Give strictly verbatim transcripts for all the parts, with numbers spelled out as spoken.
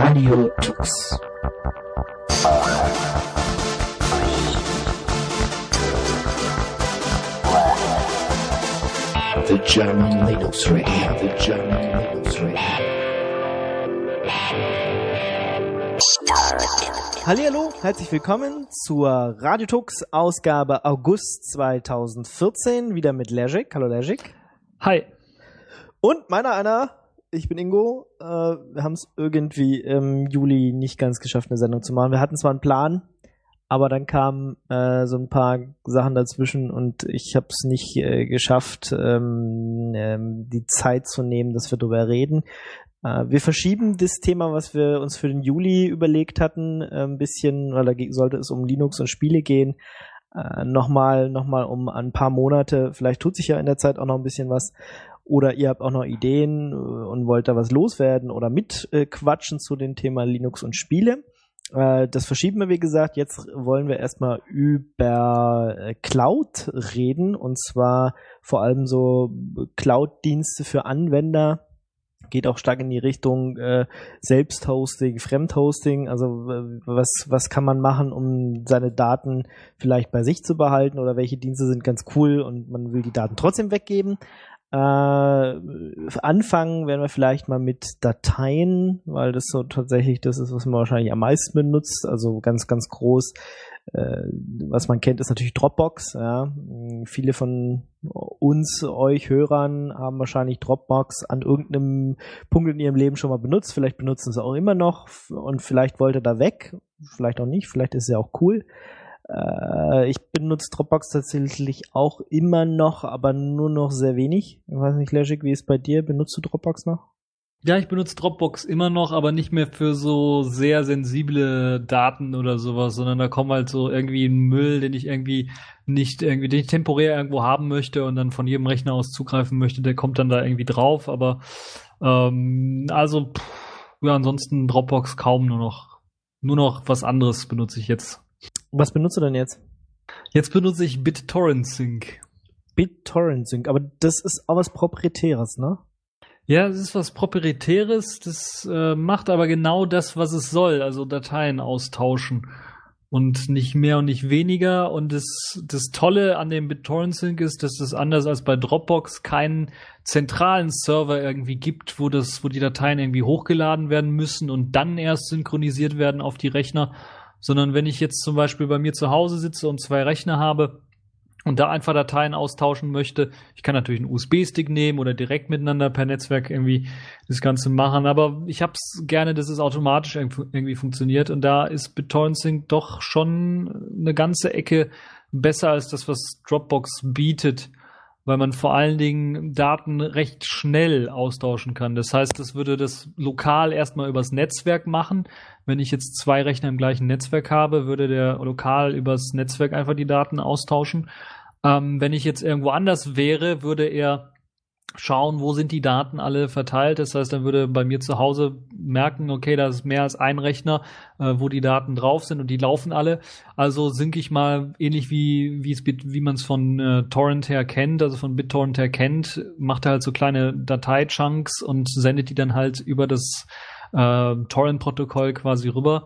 Radio Tux. The German Linux Radio, the German Linux Radio. Hallihallo, herzlich willkommen zur Radio Tux Ausgabe August zweitausendvierzehn, wieder mit Legic. Hallo Legic. Hi. Und meiner einer, ich bin Ingo. Äh, wir haben es irgendwie im Juli nicht ganz geschafft, eine Sendung zu machen. Wir hatten zwar einen Plan, aber dann kamen äh, so ein paar Sachen dazwischen und ich habe es nicht äh, geschafft, ähm, ähm, die Zeit zu nehmen, dass wir darüber reden. Äh, wir verschieben das Thema, was wir uns für den Juli überlegt hatten, äh, ein bisschen, weil da sollte es um Linux und Spiele gehen, äh, nochmal noch mal um ein paar Monate. Vielleicht tut sich ja in der Zeit auch noch ein bisschen was. Oder ihr habt auch noch Ideen und wollt da was loswerden oder mitquatschen äh, zu dem Thema Linux und Spiele. Äh, das verschieben wir, wie gesagt. Jetzt wollen wir erstmal über äh, Cloud reden, und zwar vor allem so Cloud-Dienste für Anwender. Geht auch stark in die Richtung äh, Selbsthosting, Fremdhosting. Also äh, was was kann man machen, um seine Daten vielleicht bei sich zu behalten, oder welche Dienste sind ganz cool und man will die Daten trotzdem weggeben. Äh, anfangen werden wir vielleicht mal mit Dateien, weil das so tatsächlich das ist, was man wahrscheinlich am meisten benutzt, also ganz, ganz groß. Äh, was man kennt, ist natürlich Dropbox. Ja. Viele von uns, euch Hörern, haben wahrscheinlich Dropbox an irgendeinem Punkt in ihrem Leben schon mal benutzt. Vielleicht benutzen sie es auch immer noch und vielleicht wollt ihr da weg, vielleicht auch nicht, vielleicht ist es ja auch cool. Ich benutze Dropbox tatsächlich auch immer noch, aber nur noch sehr wenig. Ich weiß nicht, Legic, wie ist es bei dir? Benutzt du Dropbox noch? Ja, ich benutze Dropbox immer noch, aber nicht mehr für so sehr sensible Daten oder sowas, sondern da kommt halt so irgendwie ein Müll, den ich irgendwie nicht irgendwie, den ich temporär irgendwo haben möchte und dann von jedem Rechner aus zugreifen möchte, der kommt dann da irgendwie drauf, aber ähm, also pff, ja, ansonsten Dropbox kaum nur noch. Nur noch was anderes benutze ich jetzt. Was benutzt du denn jetzt? Jetzt benutze ich BitTorrent Sync. BitTorrent Sync, aber das ist auch was Proprietäres, ne? Ja, es ist was Proprietäres, das äh, macht aber genau das, was es soll, also Dateien austauschen und nicht mehr und nicht weniger. Und das, das Tolle an dem BitTorrent Sync ist, dass es anders als bei Dropbox keinen zentralen Server irgendwie gibt, wo das, wo die Dateien irgendwie hochgeladen werden müssen und dann erst synchronisiert werden auf die Rechner, sondern wenn ich jetzt zum Beispiel bei mir zu Hause sitze und zwei Rechner habe und da einfach Dateien austauschen möchte, ich kann natürlich einen U S B-Stick nehmen oder direkt miteinander per Netzwerk irgendwie das Ganze machen, aber ich habe es gerne, dass es automatisch irgendwie funktioniert, und da ist BitTorrent Sync doch schon eine ganze Ecke besser als das, was Dropbox bietet, weil man vor allen Dingen Daten recht schnell austauschen kann. Das heißt, das würde das lokal erstmal übers Netzwerk machen. Wenn ich jetzt zwei Rechner im gleichen Netzwerk habe, würde der lokal übers Netzwerk einfach die Daten austauschen. Ähm, wenn ich jetzt irgendwo anders wäre, würde er schauen, wo sind die Daten alle verteilt. Das heißt, dann würde bei mir zu Hause merken, okay, da ist mehr als ein Rechner, äh, wo die Daten drauf sind und die laufen alle. Also sync ich mal ähnlich wie wie es wie man es von äh, Torrent her kennt, also von BitTorrent her kennt, macht er halt so kleine Datei-Chunks und sendet die dann halt über das äh, Torrent-Protokoll quasi rüber.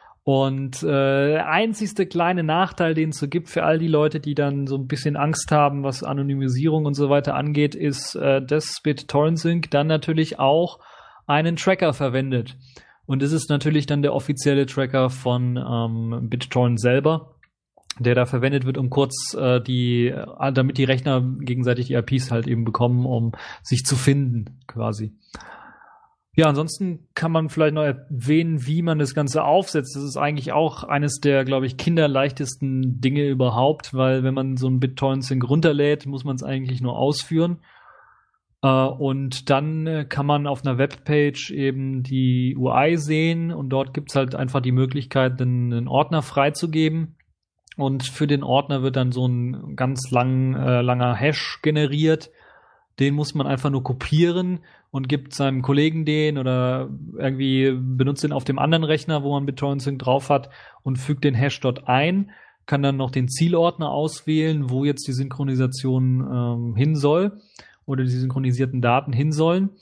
Und äh, einzigste kleine Nachteil, den es so gibt für all die Leute, die dann so ein bisschen Angst haben, was Anonymisierung und so weiter angeht, ist, äh, dass BitTorrent Sync dann natürlich auch einen Tracker verwendet. Und das ist natürlich dann der offizielle Tracker von ähm, BitTorrent selber, der da verwendet wird, um kurz äh, die, äh, damit die Rechner gegenseitig die I Ps halt eben bekommen, um sich zu finden, quasi. Ja, ansonsten kann man vielleicht noch erwähnen, wie man das Ganze aufsetzt. Das ist eigentlich auch eines der, glaube ich, kinderleichtesten Dinge überhaupt, weil wenn man so ein BitTorrent Sync runterlädt, muss man es eigentlich nur ausführen. Äh, und dann äh, kann man auf einer Webpage eben die U I sehen, und dort gibt's halt einfach die Möglichkeit, einen, einen Ordner freizugeben. Und für den Ordner wird dann so ein ganz lang, äh, langer Hash generiert. Den muss man einfach nur kopieren und gibt seinem Kollegen den oder irgendwie benutzt den auf dem anderen Rechner, wo man BitTorrent Sync drauf hat, und fügt den Hash dort ein, kann dann noch den Zielordner auswählen, wo jetzt die Synchronisation ähm, hin soll oder die synchronisierten Daten hin sollen.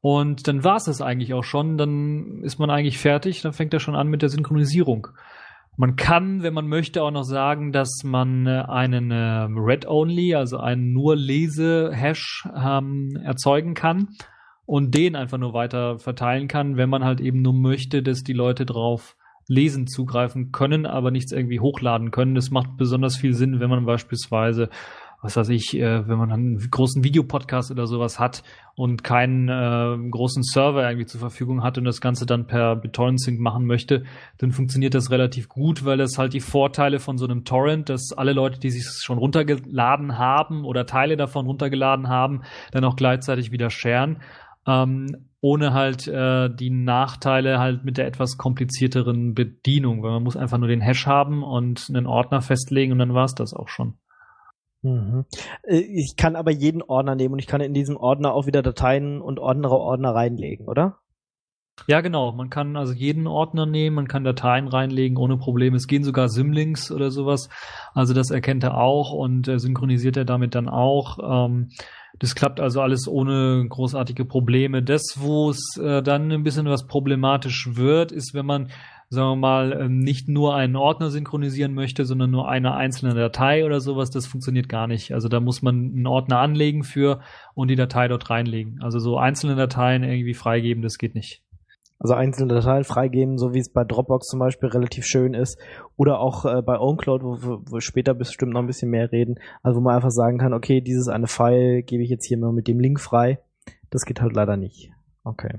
Und dann war es das eigentlich auch schon. Dann ist man eigentlich fertig. Dann fängt er schon an mit der Synchronisierung. Man kann, wenn man möchte, auch noch sagen, dass man einen äh, Read-Only, also einen nur Lese-Hash ähm, erzeugen kann und den einfach nur weiter verteilen kann, wenn man halt eben nur möchte, dass die Leute drauf lesen zugreifen können, aber nichts irgendwie hochladen können. Das macht besonders viel Sinn, wenn man beispielsweise, was weiß ich, äh, wenn man einen großen Videopodcast oder sowas hat und keinen äh, großen Server irgendwie zur Verfügung hat und das Ganze dann per BitTorrent-Sync machen möchte, dann funktioniert das relativ gut, weil das halt die Vorteile von so einem Torrent, dass alle Leute, die sich schon runtergeladen haben oder Teile davon runtergeladen haben, dann auch gleichzeitig wieder sharen, ähm, ohne halt äh, die Nachteile halt mit der etwas komplizierteren Bedienung, weil man muss einfach nur den Hash haben und einen Ordner festlegen und dann war's das auch schon. Mhm. Ich kann aber jeden Ordner nehmen und ich kann in diesem Ordner auch wieder Dateien und andere Ordner reinlegen, oder? Ja, genau. Man kann also jeden Ordner nehmen, man kann Dateien reinlegen ohne Probleme. Es gehen sogar Symlinks oder sowas. Also das erkennt er auch und äh, synchronisiert er damit dann auch. Ähm, das klappt also alles ohne großartige Probleme. Das, wo es äh, dann ein bisschen was problematisch wird, ist, wenn man, sagen wir mal, nicht nur einen Ordner synchronisieren möchte, sondern nur eine einzelne Datei oder sowas, das funktioniert gar nicht. Also da muss man einen Ordner anlegen für und die Datei dort reinlegen. Also so einzelne Dateien irgendwie freigeben, das geht nicht. Also einzelne Dateien freigeben, so wie es bei Dropbox zum Beispiel relativ schön ist. Oder auch äh, bei OwnCloud, wo, wo wir später bestimmt noch ein bisschen mehr reden. Also wo man einfach sagen kann, okay, dieses eine File gebe ich jetzt hier mal mit dem Link frei. Das geht halt leider nicht. Okay.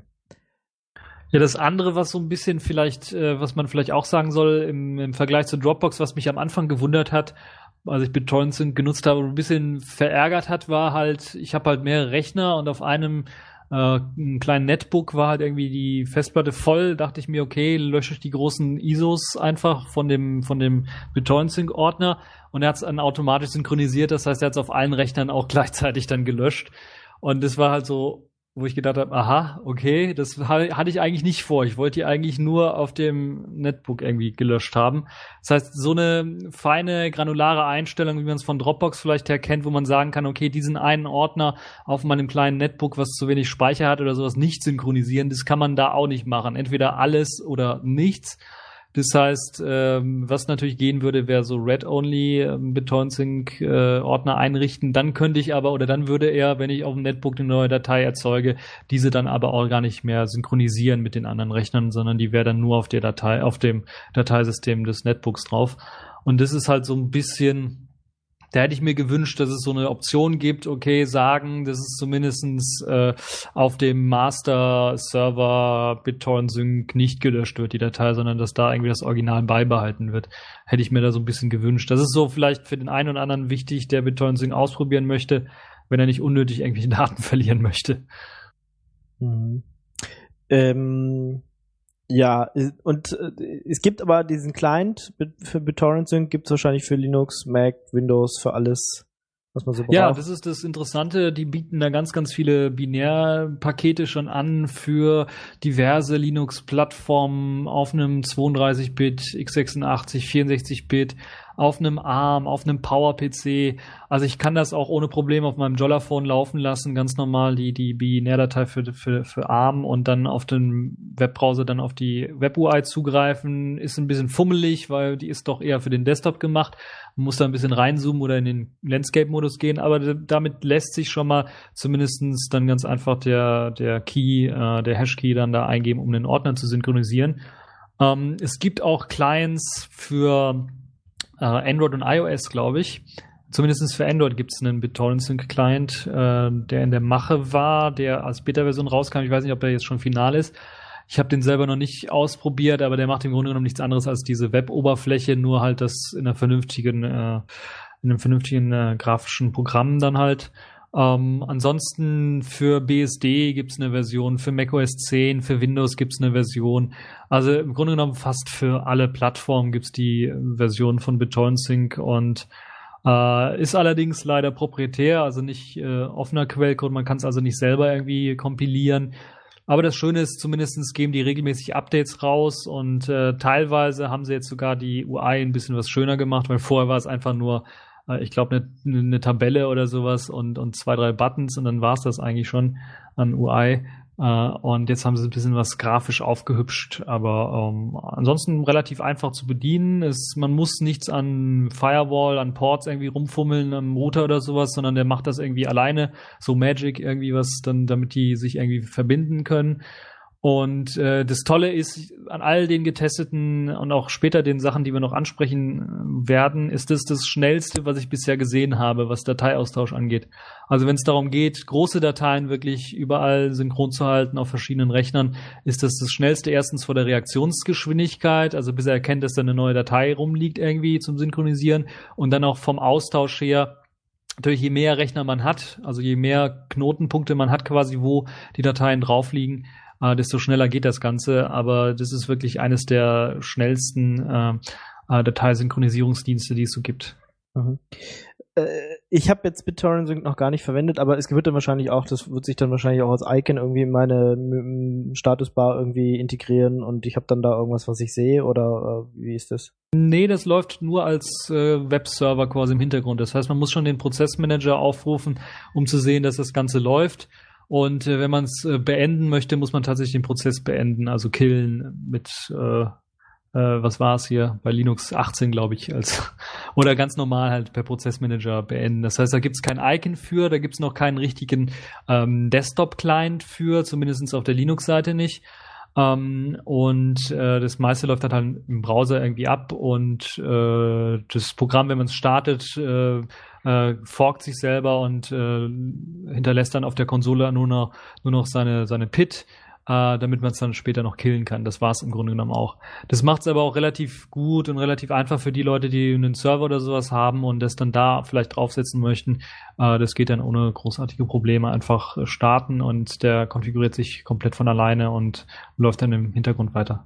Ja, das andere, was so ein bisschen vielleicht, äh, was man vielleicht auch sagen soll, im, im Vergleich zu Dropbox, was mich am Anfang gewundert hat, als ich BitTorrent Sync genutzt habe und ein bisschen verärgert hat, war halt, ich habe halt mehrere Rechner und auf einem äh, ein kleinen Netbook war halt irgendwie die Festplatte voll, dachte ich mir, okay, lösche ich die großen I S Os einfach von dem von dem BitTorrent Sync Ordner und er hat es dann automatisch synchronisiert, das heißt, er hat es auf allen Rechnern auch gleichzeitig dann gelöscht und das war halt so, wo ich gedacht habe, aha, okay, das hatte ich eigentlich nicht vor. Ich wollte die eigentlich nur auf dem Netbook irgendwie gelöscht haben. Das heißt, so eine feine, granulare Einstellung, wie man es von Dropbox vielleicht her kennt, wo man sagen kann, okay, diesen einen Ordner auf meinem kleinen Netbook, was zu wenig Speicher hat oder sowas, nicht synchronisieren, das kann man da auch nicht machen. Entweder alles oder nichts. Das heißt, ähm, was natürlich gehen würde, wäre so Read-Only ähm, BitTorrent Sync äh, Ordner einrichten. Dann könnte ich aber, oder dann würde er, wenn ich auf dem Netbook eine neue Datei erzeuge, diese dann aber auch gar nicht mehr synchronisieren mit den anderen Rechnern, sondern die wäre dann nur auf der Datei, auf dem Dateisystem des Netbooks drauf. Und das ist halt so ein bisschen, da hätte ich mir gewünscht, dass es so eine Option gibt, okay, sagen, das ist zumindestens äh, auf dem Master-Server BitTorrent Sync nicht gelöscht wird, die Datei, sondern dass da irgendwie das Original beibehalten wird. Hätte ich mir da so ein bisschen gewünscht. Das ist so vielleicht für den einen oder anderen wichtig, der BitTorrent Sync ausprobieren möchte, wenn er nicht unnötig irgendwelche Daten verlieren möchte. Mhm. Ähm, ja, und äh, es gibt aber diesen Client für BitTorrent Sync, gibt es wahrscheinlich für Linux, Mac, Windows, für alles, was man so braucht. Ja, das ist das Interessante. Die bieten da ganz, ganz viele Binärpakete schon an für diverse Linux-Plattformen auf einem zweiunddreißig Bit, x sechsundachtzig, vierundsechzig Bit, auf einem ARM, auf einem Power-P C. Also ich kann das auch ohne Probleme auf meinem Jollaphone laufen lassen, ganz normal die die Binärdatei für für für ARM und dann auf den Webbrowser dann auf die Web-U I zugreifen. Ist ein bisschen fummelig, weil die ist doch eher für den Desktop gemacht. Man muss da ein bisschen reinzoomen oder in den Landscape-Modus gehen, aber d- damit lässt sich schon mal zumindestens dann ganz einfach der der Key, äh, der Hash-Key dann da eingeben, um den Ordner zu synchronisieren. Ähm, es gibt auch Clients für Uh, Android und iOS, glaube ich. Zumindest für Android gibt es einen BitTorrent Sync Client, äh, der in der Mache war, der als Beta-Version rauskam. Ich weiß nicht, ob der jetzt schon final ist. Ich habe den selber noch nicht ausprobiert, aber der macht im Grunde genommen nichts anderes als diese Web-Oberfläche, nur halt das in einer vernünftigen, äh, in einem vernünftigen äh, grafischen Programm dann halt. Ähm, ansonsten für B S D gibt's eine Version, für macOS zehn, für Windows gibt's eine Version. Also im Grunde genommen fast für alle Plattformen gibt's die Version von BitTorrent Sync und äh, ist allerdings leider proprietär, also nicht äh, offener Quellcode. Man kann es also nicht selber irgendwie kompilieren. Aber das Schöne ist, zumindest geben die regelmäßig Updates raus und äh, teilweise haben sie jetzt sogar die U I ein bisschen was schöner gemacht, weil vorher war es einfach nur äh, ich glaube, eine ne Tabelle oder sowas und, und zwei, drei Buttons und dann war's das eigentlich schon an U I. Uh, und jetzt haben sie ein bisschen was grafisch aufgehübscht, aber ähm, ansonsten relativ einfach zu bedienen. Es, man muss nichts an Firewall, an Ports irgendwie rumfummeln, am Router oder sowas, sondern der macht das irgendwie alleine, so Magic irgendwie was, dann damit die sich irgendwie verbinden können. Und äh, das Tolle ist, an all den getesteten und auch später den Sachen, die wir noch ansprechen werden, ist das das Schnellste, was ich bisher gesehen habe, was Dateiaustausch angeht. Also wenn es darum geht, große Dateien wirklich überall synchron zu halten auf verschiedenen Rechnern, ist das das Schnellste erstens vor der Reaktionsgeschwindigkeit, also bis er erkennt, dass da eine neue Datei rumliegt irgendwie zum Synchronisieren und dann auch vom Austausch her. Natürlich, je mehr Rechner man hat, also je mehr Knotenpunkte man hat quasi, wo die Dateien drauf liegen, Uh, desto schneller geht das Ganze, aber das ist wirklich eines der schnellsten uh, uh, Dateisynchronisierungsdienste, die es so gibt. Mhm. Äh, ich habe jetzt BitTorrent Sync noch gar nicht verwendet, aber es wird dann wahrscheinlich auch, das wird sich dann wahrscheinlich auch als Icon irgendwie in meine m- Statusbar irgendwie integrieren und ich habe dann da irgendwas, was ich sehe, oder äh, wie ist das? Nee, das läuft nur als äh, Webserver quasi im Hintergrund. Das heißt, man muss schon den Prozessmanager aufrufen, um zu sehen, dass das Ganze läuft. Und äh, wenn man es äh, beenden möchte, muss man tatsächlich den Prozess beenden, also killen mit, äh, äh, was war es hier, bei Linux achtzehn, glaube ich, als oder ganz normal halt per Prozessmanager beenden. Das heißt, da gibt es kein Icon für, da gibt es noch keinen richtigen ähm, Desktop-Client für, zumindest auf der Linux-Seite nicht. Um, und äh, das meiste läuft dann halt im Browser irgendwie ab und äh, das Programm, wenn man es startet, äh, äh, forkt sich selber und äh, hinterlässt dann auf der Konsole nur noch, nur noch seine, seine P I D, äh, damit man es dann später noch killen kann. Das war es im Grunde genommen auch. Das macht es aber auch relativ gut und relativ einfach für die Leute, die einen Server oder sowas haben und das dann da vielleicht draufsetzen möchten. Äh, das geht dann ohne großartige Probleme einfach starten und der konfiguriert sich komplett von alleine und läuft dann im Hintergrund weiter.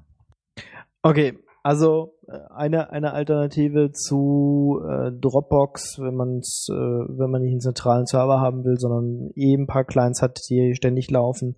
Okay, also eine eine Alternative zu äh, Dropbox, wenn man's, äh, wenn man nicht einen zentralen Server haben will, sondern eben ein paar Clients hat, die ständig laufen,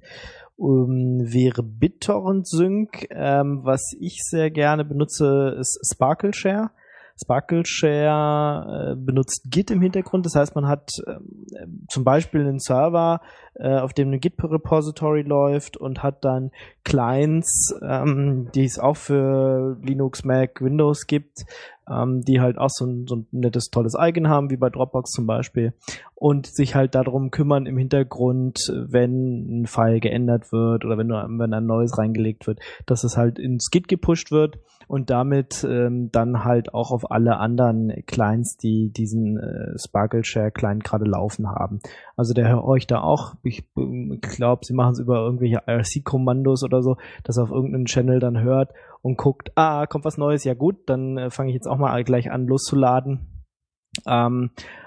um, wäre BitTorrent Sync. Ähm, was ich sehr gerne benutze, ist SparkleShare. SparkleShare äh, benutzt Git im Hintergrund, das heißt, man hat äh, zum Beispiel einen Server, äh, auf dem ein Git-Repository läuft und hat dann Clients, ähm, die es auch für Linux, Mac, Windows gibt, ähm, die halt auch so ein, so ein nettes, tolles Icon haben, wie bei Dropbox zum Beispiel, und sich halt darum kümmern im Hintergrund, wenn ein File geändert wird oder wenn, wenn ein neues reingelegt wird, dass es halt ins Git gepusht wird und damit ähm, dann halt auch auf alle anderen Clients, die diesen äh, SparkleShare-Client gerade laufen haben. Also der hört euch da auch, ich äh, glaube, sie machen es über irgendwelche I R C-Kommandos oder so, dass er auf irgendeinen Channel dann hört und guckt, ah, kommt was Neues, ja gut, dann äh, fange ich jetzt auch mal gleich an loszuladen. Ähm,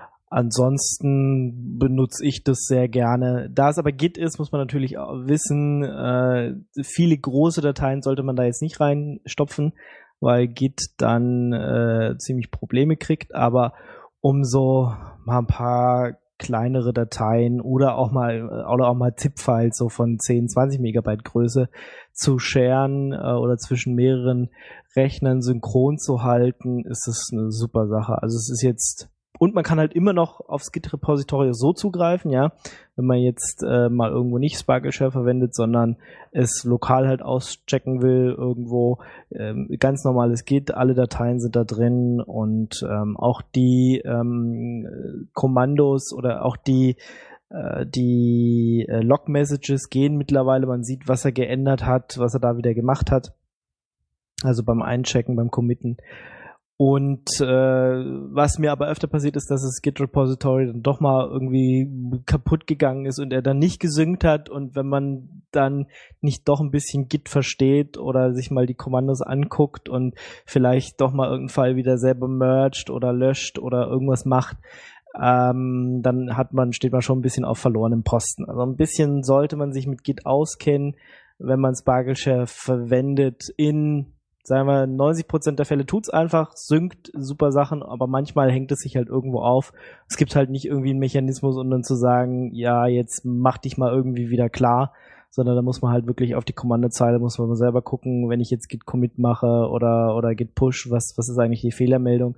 Ansonsten benutze ich das sehr gerne. Da es aber Git ist, muss man natürlich auch wissen, äh, viele große Dateien sollte man da jetzt nicht reinstopfen, weil Git dann äh, ziemlich Probleme kriegt. Aber um so mal ein paar kleinere Dateien oder auch mal oder auch mal ZIP-Files so von zehn, zwanzig Megabyte Größe zu sharen äh, oder zwischen mehreren Rechnern synchron zu halten, ist das eine super Sache. Also es ist jetzt Und man kann halt immer noch aufs Git-Repository so zugreifen, ja, wenn man jetzt äh, mal irgendwo nicht SparkleShare verwendet, sondern es lokal halt auschecken will irgendwo. Ähm, ganz normales Git, alle Dateien sind da drin und ähm, auch die ähm, Kommandos oder auch die äh, die äh, Log-Messages gehen mittlerweile. Man sieht, was er geändert hat, was er da wieder gemacht hat. Also beim Einchecken, beim Committen. Und äh, was mir aber öfter passiert ist, dass das Git-Repository dann doch mal irgendwie kaputt gegangen ist und er dann nicht gesynkt hat. Und wenn man dann nicht doch ein bisschen Git versteht oder sich mal die Kommandos anguckt und vielleicht doch mal irgendeinen Fall wieder selber merged oder löscht oder irgendwas macht, ähm, dann hat man, steht man schon ein bisschen auf verlorenem Posten. Also ein bisschen sollte man sich mit Git auskennen, wenn man SparkleShare verwendet in, sagen wir, neunzig Prozent der Fälle tut's einfach, synkt super Sachen, aber manchmal hängt es sich halt irgendwo auf. Es gibt halt nicht irgendwie einen Mechanismus, um dann zu sagen, ja, jetzt mach dich mal irgendwie wieder klar, sondern da muss man halt wirklich auf die Kommandozeile, muss man selber gucken, wenn ich jetzt Git Commit mache oder oder Git Push, was was ist eigentlich die Fehlermeldung?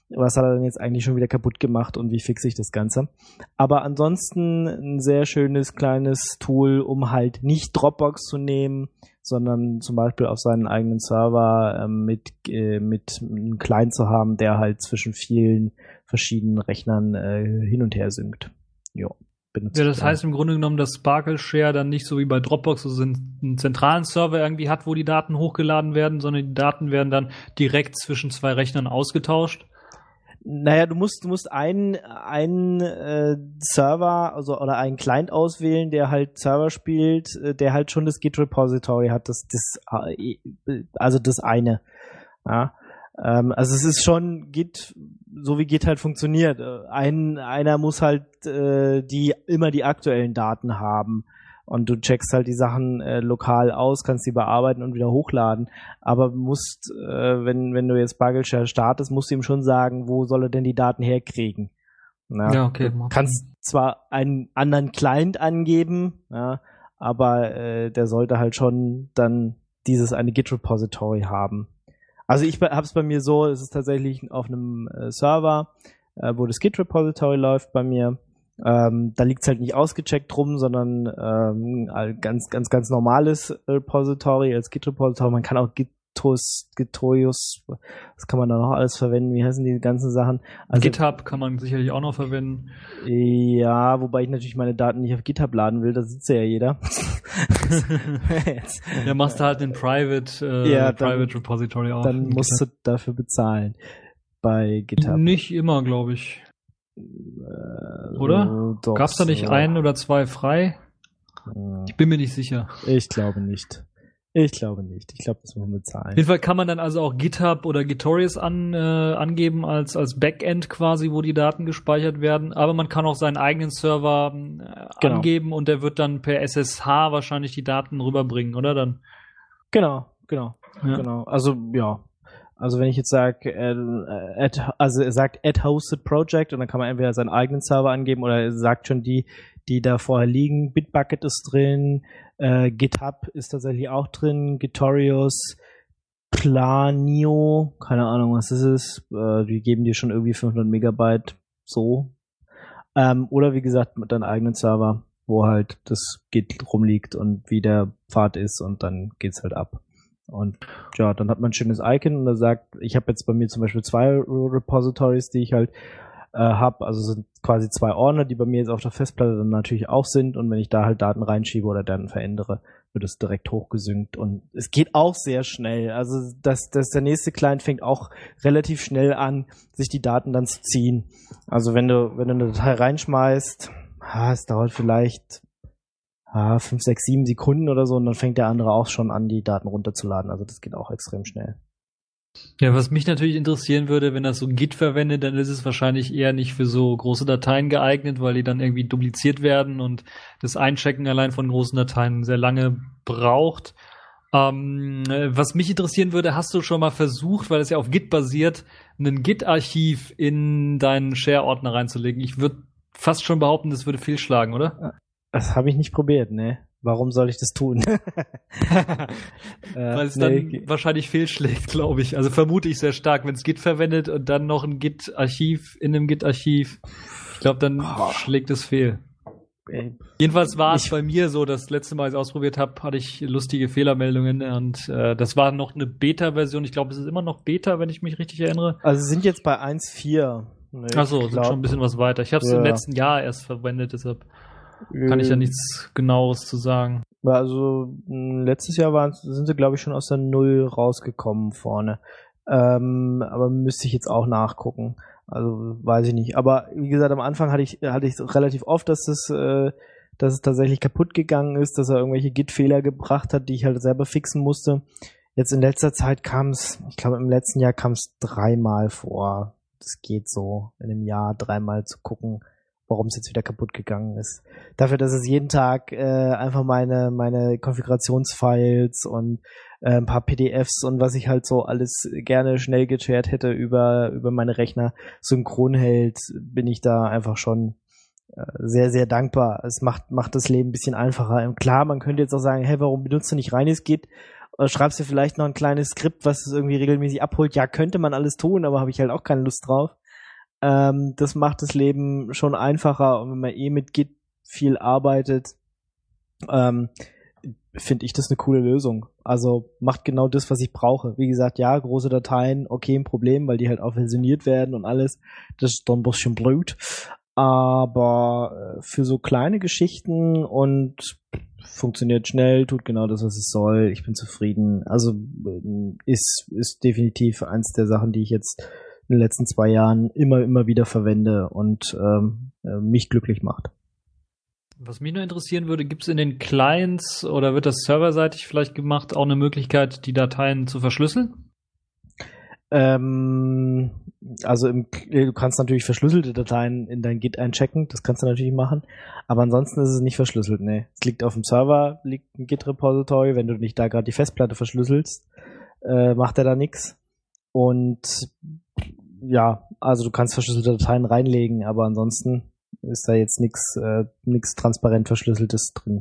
was hat er denn jetzt eigentlich schon wieder kaputt gemacht und wie fixe ich das Ganze. Aber ansonsten ein sehr schönes kleines Tool, um halt nicht Dropbox zu nehmen, sondern zum Beispiel auf seinen eigenen Server äh, mit, äh, mit einem Client zu haben, der halt zwischen vielen verschiedenen Rechnern äh, hin und her synkt. Jo. Ja, das heißt im Grunde genommen, dass Sparkle Share dann nicht so wie bei Dropbox so einen zentralen Server irgendwie hat, wo die Daten hochgeladen werden, sondern die Daten werden dann direkt zwischen zwei Rechnern ausgetauscht. Naja, du musst, du musst einen, einen äh, Server, also oder einen Client auswählen, der halt Server spielt, äh, der halt schon das Git Repository hat, das, das äh, also das eine. Ja. Ähm, also es ist schon Git, so wie Git halt funktioniert. Ein, einer muss halt äh, die immer die aktuellen Daten haben. Und du checkst halt die Sachen äh, lokal aus, kannst die bearbeiten und wieder hochladen. Aber musst, äh, wenn wenn du jetzt Sparkle Share startest, musst du ihm schon sagen, wo soll er denn die Daten herkriegen. Na, ja, okay. Du kannst zwar einen anderen Client angeben, ja, aber äh, der sollte halt schon dann dieses eine Git-Repository haben. Also ich habe es bei mir so, es ist tatsächlich auf einem äh, Server, äh, wo das Git-Repository läuft bei mir. Ähm, da liegt's halt nicht ausgecheckt rum, sondern ähm, ganz, ganz, ganz normales Repository als Git-Repository. Man kann auch Gitos, Gitorius, was kann man da noch alles verwenden? Wie heißen die ganzen Sachen? Also, GitHub kann man sicherlich auch noch verwenden. Ja, wobei ich natürlich meine Daten nicht auf GitHub laden will, da sitzt ja jeder. Ja, machst du halt den Private, äh, ja, dann, Private Repository auf. Dann musst GitHub. du dafür bezahlen bei GitHub. Nicht immer, glaube ich. Äh, Oder? Doch, Gab's da nicht so. ein oder zwei frei? Ich bin mir nicht sicher. Ich glaube nicht. Ich glaube nicht. Ich glaube, das muss man bezahlen. Auf jeden Fall kann man dann also auch GitHub oder Gitorius an, äh, angeben als, als Backend quasi, wo die Daten gespeichert werden. Aber man kann auch seinen eigenen Server äh, Genau. angeben und der wird dann per S S H wahrscheinlich die Daten rüberbringen, oder? Dann. Genau, genau, Ja. genau. Also, ja. Also wenn ich jetzt sage, äh, add, also er sagt add hosted project und dann kann man entweder seinen eigenen Server angeben oder er sagt schon die, die da vorher liegen. Bitbucket ist drin, äh, GitHub ist tatsächlich auch drin, Gitorius, Planio, keine Ahnung, was das ist. Äh, die geben dir schon irgendwie fünfhundert Megabyte so. Ähm, oder wie gesagt, mit deinem eigenen Server, wo halt das Git rumliegt und wie der Pfad ist und dann geht's halt ab. Und ja, dann hat man ein schönes Icon und er sagt, ich habe jetzt bei mir zum Beispiel zwei Repositories, die ich halt äh, habe, also sind quasi zwei Ordner, die bei mir jetzt auf der Festplatte dann natürlich auch sind und wenn ich da halt Daten reinschiebe oder Daten verändere, wird es direkt hochgesynkt und es geht auch sehr schnell. Also das, das der nächste Client fängt auch relativ schnell an, sich die Daten dann zu ziehen. Also wenn du wenn du eine Datei reinschmeißt, ah, es dauert vielleicht Ah, fünf, sechs, sieben Sekunden oder so und dann fängt der andere auch schon an, die Daten runterzuladen. Also das geht auch extrem schnell. Ja, was mich natürlich interessieren würde, wenn das so Git verwendet, dann ist es wahrscheinlich eher nicht für so große Dateien geeignet, weil die dann irgendwie dupliziert werden und das Einchecken allein von großen Dateien sehr lange braucht. Ähm, was mich interessieren würde, hast du schon mal versucht, weil es ja auf Git basiert, ein Git-Archiv in deinen Share-Ordner reinzulegen? Ich würde fast schon behaupten, das würde fehlschlagen, oder? Das habe ich nicht probiert, ne? Warum soll ich das tun? äh, Weil es dann nee. wahrscheinlich fehlschlägt, glaube ich. Also vermute ich sehr stark, wenn es Git verwendet und dann noch ein Git-Archiv in einem Git-Archiv. Ich glaube, dann oh. schlägt es fehl. Ey. Jedenfalls war es bei mir so, das letzte Mal, als ich es ausprobiert habe, hatte ich lustige Fehlermeldungen und äh, das war noch eine Beta-Version. Ich glaube, es ist immer noch Beta, wenn ich mich richtig erinnere. Also sie sind jetzt bei eins Punkt vier. Nee, Achso, sind schon ein bisschen was weiter. Ich habe es ja. im letzten Jahr erst verwendet, deshalb kann ich ja nichts Genaues zu sagen. Also letztes Jahr waren, sind sie, glaube ich, schon aus der Null rausgekommen vorne. Ähm, aber müsste ich jetzt auch nachgucken. Also weiß ich nicht. Aber wie gesagt, am Anfang hatte ich hatte ich relativ oft, dass es, äh, dass es tatsächlich kaputt gegangen ist, dass er irgendwelche Git-Fehler gebracht hat, die ich halt selber fixen musste. Jetzt in letzter Zeit kam es, ich glaube im letzten Jahr kam es dreimal vor. Das geht so, in einem Jahr dreimal zu gucken, warum es jetzt wieder kaputt gegangen ist. Dafür, dass es jeden Tag äh, einfach meine meine Konfigurationsfiles und äh, ein paar P D Fs und was ich halt so alles gerne schnell geshared hätte über über meine Rechner synchron hält, bin ich da einfach schon äh, sehr, sehr dankbar. Es macht macht das Leben ein bisschen einfacher. Und klar, man könnte jetzt auch sagen, hey, warum benutzt du nicht reines Git? Oder schreibst du vielleicht noch ein kleines Skript, was es irgendwie regelmäßig abholt? Ja, könnte man alles tun, aber habe ich halt auch keine Lust drauf. Ähm, das macht das Leben schon einfacher und wenn man eh mit Git viel arbeitet, ähm, finde ich das eine coole Lösung. Also macht genau das, was ich brauche. Wie gesagt, ja, große Dateien, okay, ein Problem, weil die halt auch versioniert werden und alles. Das ist dann ein bisschen blöd. Aber für so kleine Geschichten und funktioniert schnell, tut genau das, was es soll. Ich bin zufrieden. Also ist, ist definitiv eins der Sachen, die ich jetzt in den letzten zwei Jahren immer, immer wieder verwende und ähm, mich glücklich macht. Was mich nur interessieren würde, gibt es in den Clients oder wird das serverseitig vielleicht gemacht, auch eine Möglichkeit, die Dateien zu verschlüsseln? Ähm, also im, du kannst natürlich verschlüsselte Dateien in dein Git einchecken, das kannst du natürlich machen, aber ansonsten ist es nicht verschlüsselt, nee. Es liegt auf dem Server, liegt ein Git-Repository, wenn du nicht da gerade die Festplatte verschlüsselst, äh, macht er da nichts. Und ja, also du kannst verschlüsselte Dateien reinlegen, aber ansonsten ist da jetzt nichts äh, nichts transparent Verschlüsseltes drin.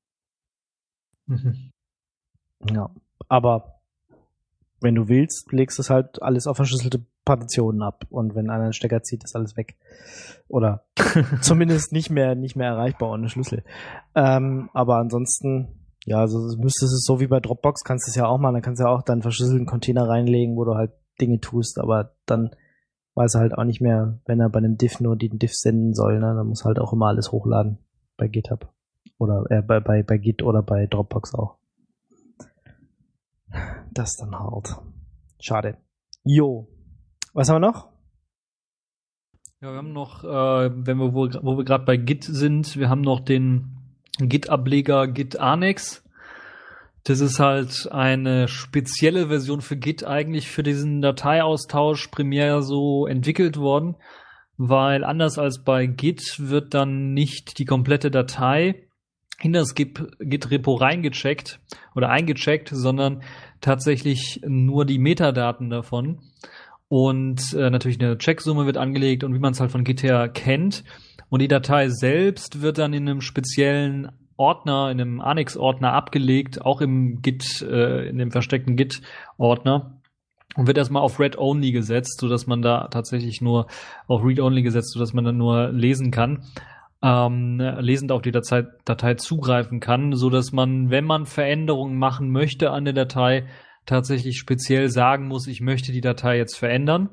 Mhm. Ja, aber wenn du willst, legst du es halt alles auf verschlüsselte Partitionen ab und wenn einer einen Stecker zieht, ist alles weg. Oder zumindest nicht mehr nicht mehr erreichbar ohne Schlüssel. Ähm, aber ansonsten, ja, also müsstest es so wie bei Dropbox, kannst du es ja auch machen, dann kannst du ja auch dann verschlüsselten Container reinlegen, wo du halt Dinge tust, aber dann weiß er halt auch nicht mehr, wenn er bei einem Diff nur den Diff senden soll, ne, dann muss halt auch immer alles hochladen bei GitHub oder äh, bei bei bei Git oder bei Dropbox auch. Das dann halt. Schade. Jo. Was haben wir noch? Ja, wir haben noch, äh, wenn wir wo, wo wir gerade bei Git sind, wir haben noch den Git-Ableger Git Annex. Das ist halt eine spezielle Version für Git eigentlich für diesen Dateiaustausch primär so entwickelt worden, weil anders als bei Git wird dann nicht die komplette Datei in das Git-Repo reingecheckt oder eingecheckt, sondern tatsächlich nur die Metadaten davon. Und äh, natürlich eine Checksumme wird angelegt und wie man es halt von Git her kennt. Und die Datei selbst wird dann in einem speziellen Ordner, in einem Annex-Ordner abgelegt, auch im Git, äh, in dem versteckten Git-Ordner. Und wird erstmal auf Read-Only gesetzt, sodass man da tatsächlich nur auf Read-Only gesetzt, sodass man dann nur lesen kann. Ähm, lesend auf die Datei, Datei zugreifen kann, so dass man, wenn man Veränderungen machen möchte an der Datei, tatsächlich speziell sagen muss, ich möchte die Datei jetzt verändern.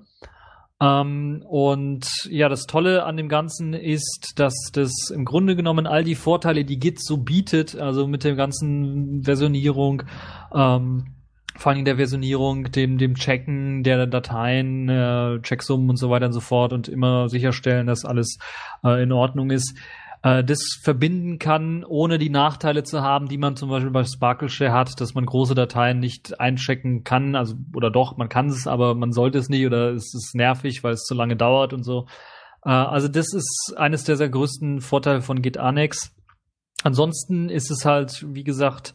Ähm, und ja, das Tolle an dem Ganzen ist, dass das im Grunde genommen all die Vorteile, die Git so bietet, also mit der ganzen Versionierung, ähm, vor allem der Versionierung, dem, dem Checken der Dateien, äh, Checksummen und so weiter und so fort und immer sicherstellen, dass alles äh, in Ordnung ist, äh, das verbinden kann, ohne die Nachteile zu haben, die man zum Beispiel bei SparkleShare hat, dass man große Dateien nicht einchecken kann, also oder doch, man kann es, aber man sollte es nicht oder es ist nervig, weil es zu lange dauert und so. Äh, also das ist eines der sehr größten Vorteile von Git Annex. Ansonsten ist es halt, wie gesagt,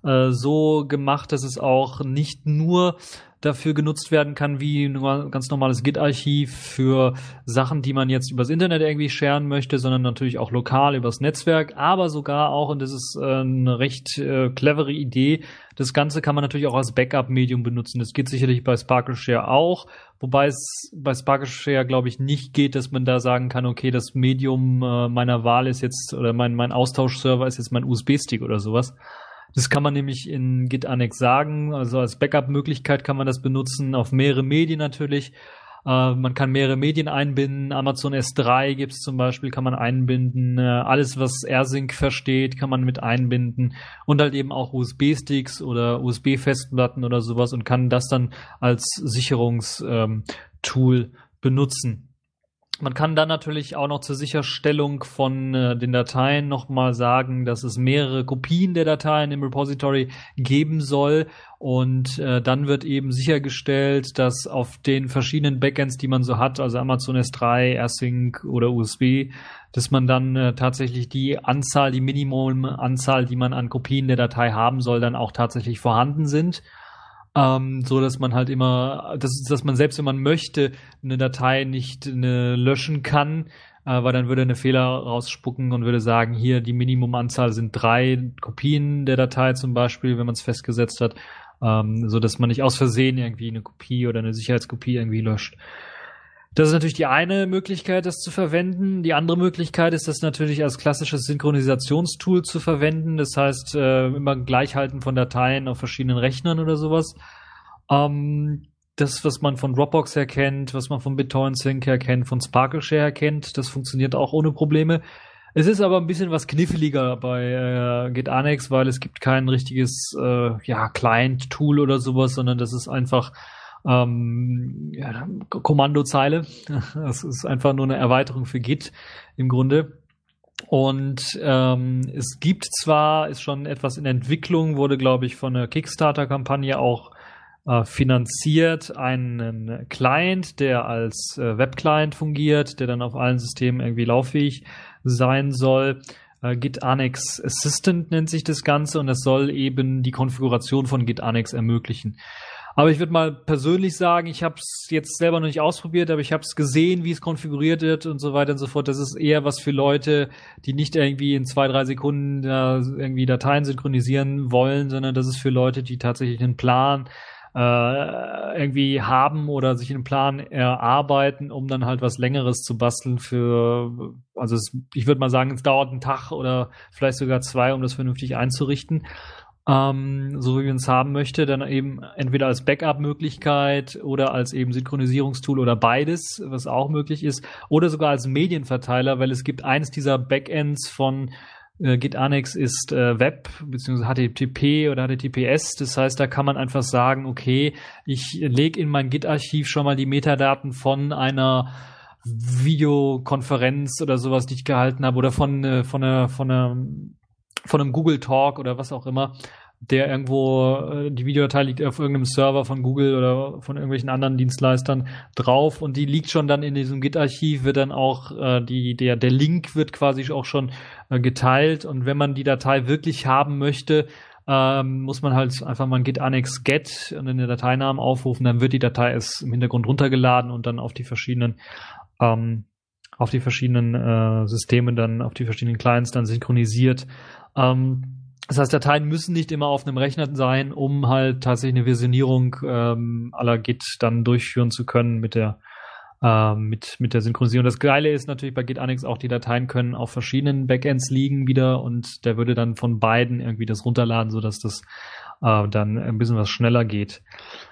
so gemacht, dass es auch nicht nur dafür genutzt werden kann wie ein ganz normales Git-Archiv für Sachen, die man jetzt übers Internet irgendwie sharen möchte, sondern natürlich auch lokal übers Netzwerk, aber sogar auch, und das ist eine recht äh, clevere Idee, das Ganze kann man natürlich auch als Backup-Medium benutzen. Das geht sicherlich bei SparkleShare auch, wobei es bei SparkleShare, glaube ich, nicht geht, dass man da sagen kann, okay, das Medium äh, meiner Wahl ist jetzt, oder mein, mein Austauschserver ist jetzt mein U S B-Stick oder sowas. Das kann man nämlich in Git Annex sagen, also als Backup-Möglichkeit kann man das benutzen, auf mehrere Medien natürlich. Äh, man kann mehrere Medien einbinden, Amazon S drei gibt's zum Beispiel, kann man einbinden. Äh, alles, was AirSync versteht, kann man mit einbinden. Und halt eben auch U S B-Sticks oder U S B-Festplatten oder sowas und kann das dann als Sicherungstool ähm, benutzen. Man kann dann natürlich auch noch zur Sicherstellung von äh, den Dateien nochmal sagen, dass es mehrere Kopien der Dateien im Repository geben soll und äh, dann wird eben sichergestellt, dass auf den verschiedenen Backends, die man so hat, also Amazon S drei, AirSync oder U S B, dass man dann äh, tatsächlich die Anzahl, die Minimumanzahl, die man an Kopien der Datei haben soll, dann auch tatsächlich vorhanden sind. Ähm, so dass man halt immer, dass, dass man selbst, wenn man möchte, eine Datei nicht eine löschen kann, äh, weil dann würde eine Fehler rausspucken und würde sagen, hier die Minimumanzahl sind drei Kopien der Datei zum Beispiel, wenn man es festgesetzt hat, ähm, so dass man nicht aus Versehen irgendwie eine Kopie oder eine Sicherheitskopie irgendwie löscht. Das ist natürlich die eine Möglichkeit, das zu verwenden. Die andere Möglichkeit ist, das natürlich als klassisches Synchronisationstool zu verwenden. Das heißt, äh, immer Gleichhalten von Dateien auf verschiedenen Rechnern oder sowas. Ähm, das, was man von Dropbox her kennt, was man von BitTorrent Sync her kennt, von Sparkle Share her kennt, das funktioniert auch ohne Probleme. Es ist aber ein bisschen was kniffliger bei äh, GitAnnex, weil es gibt kein richtiges äh, ja, Client-Tool oder sowas, sondern das ist einfach ähm, ja, Kommandozeile. Das ist einfach nur eine Erweiterung für Git im Grunde. Und ähm, es gibt zwar, ist schon etwas in Entwicklung, wurde, glaube ich, von einer Kickstarter-Kampagne auch äh, finanziert, einen Client, der als äh, Web-Client fungiert, der dann auf allen Systemen irgendwie lauffähig sein soll. Äh, GitAnnex Assistant nennt sich das Ganze und das soll eben die Konfiguration von GitAnnex ermöglichen. Aber ich würde mal persönlich sagen, ich habe es jetzt selber noch nicht ausprobiert, aber ich habe es gesehen, wie es konfiguriert wird und so weiter und so fort. Das ist eher was für Leute, die nicht irgendwie in zwei, drei Sekunden da irgendwie Dateien synchronisieren wollen, sondern das ist für Leute, die tatsächlich einen Plan äh, irgendwie haben oder sich einen Plan erarbeiten, um dann halt was Längeres zu basteln für, also es, ich würde mal sagen, es dauert einen Tag oder vielleicht sogar zwei, um das vernünftig einzurichten. Ähm, so wie man es haben möchte, dann eben entweder als Backup-Möglichkeit oder als eben Synchronisierungstool oder beides, was auch möglich ist, oder sogar als Medienverteiler, weil es gibt eines dieser Backends von äh, GitAnnex ist äh, Web, beziehungsweise H T T P oder H T T P S, das heißt, da kann man einfach sagen, okay, ich lege in mein Git-Archiv schon mal die Metadaten von einer Videokonferenz oder sowas, die ich gehalten habe, oder von, äh, von einer, von einer von einem Google Talk oder was auch immer, der irgendwo, äh, die Videodatei liegt auf irgendeinem Server von Google oder von irgendwelchen anderen Dienstleistern drauf und die liegt schon dann in diesem Git-Archiv, wird dann auch, äh, die, der, der Link wird quasi auch schon äh, geteilt und wenn man die Datei wirklich haben möchte, ähm, muss man halt einfach mal ein GitAnnex get und den Dateinamen aufrufen, dann wird die Datei erst im Hintergrund runtergeladen und dann auf die verschiedenen ähm, auf die verschiedenen äh, Systeme dann, auf die verschiedenen Clients dann synchronisiert. Ähm, das heißt, Dateien müssen nicht immer auf einem Rechner sein, um halt tatsächlich eine Versionierung ähm, à la Git dann durchführen zu können mit der äh, mit mit der Synchronisierung. Das Geile ist natürlich bei GitAnnex auch, die Dateien können auf verschiedenen Backends liegen wieder und der würde dann von beiden irgendwie das runterladen, sodass das äh, dann ein bisschen was schneller geht.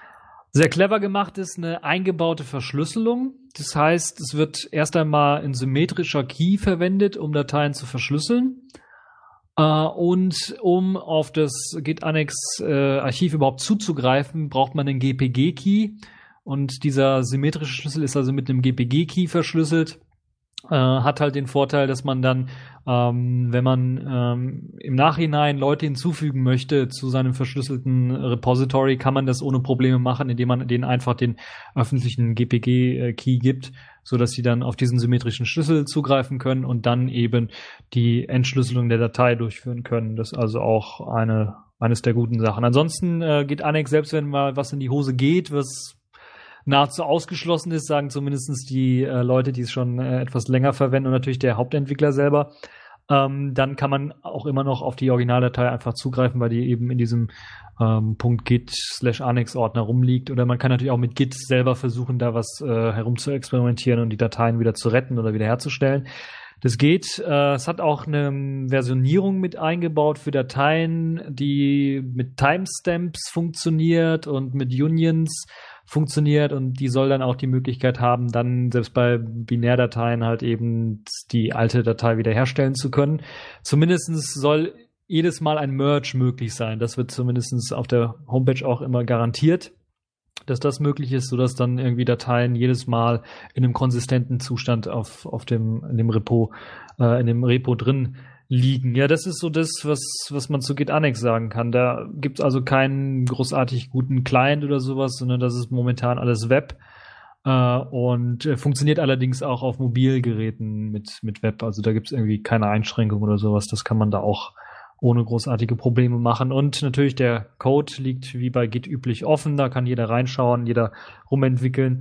Sehr clever gemacht ist eine eingebaute Verschlüsselung. Das heißt, es wird erst einmal ein symmetrischer Key verwendet, um Dateien zu verschlüsseln. Äh, und um auf das GitAnnex-Archiv äh, überhaupt zuzugreifen, braucht man einen G P G-Key. Und dieser symmetrische Schlüssel ist also mit einem G P G-Key verschlüsselt. Äh, hat halt den Vorteil, dass man dann, ähm, wenn man ähm, im Nachhinein Leute hinzufügen möchte zu seinem verschlüsselten Repository, kann man das ohne Probleme machen, indem man denen einfach den öffentlichen G P G-Key gibt, so dass sie dann auf diesen symmetrischen Schlüssel zugreifen können und dann eben die Entschlüsselung der Datei durchführen können. Das ist also auch eine eines der guten Sachen. Ansonsten äh, geht GitAnnex, selbst wenn mal was in die Hose geht, was nahezu ausgeschlossen ist, sagen zumindest die äh, Leute, die es schon äh, etwas länger verwenden und natürlich der Hauptentwickler selber, ähm, dann kann man auch immer noch auf die Originaldatei einfach zugreifen, weil die eben in diesem ähm, .git slash Annex Ordner rumliegt. Oder man kann natürlich auch mit Git selber versuchen, da was äh, herum zu experimentieren und die Dateien wieder zu retten oder wieder herzustellen. Das geht. Äh, es hat auch eine Versionierung mit eingebaut für Dateien, die mit Timestamps funktioniert und mit Unions funktioniert und die soll dann auch die Möglichkeit haben, dann selbst bei Binärdateien halt eben die alte Datei wiederherstellen zu können. Zumindestens soll jedes Mal ein Merge möglich sein. Das wird zumindest auf der Homepage auch immer garantiert, dass das möglich ist, sodass dann irgendwie Dateien jedes Mal in einem konsistenten Zustand auf, auf dem, in dem Repo, äh, in dem Repo drin liegen. Ja, das ist so das, was, was man zu GitAnnex sagen kann. Da gibt's also keinen großartig guten Client oder sowas, sondern das ist momentan alles Web, äh, und äh, funktioniert allerdings auch auf Mobilgeräten mit, mit Web. Also da gibt's irgendwie keine Einschränkung oder sowas. Das kann man da auch ohne großartige Probleme machen. Und natürlich der Code liegt wie bei Git üblich offen. Da kann jeder reinschauen, jeder rumentwickeln.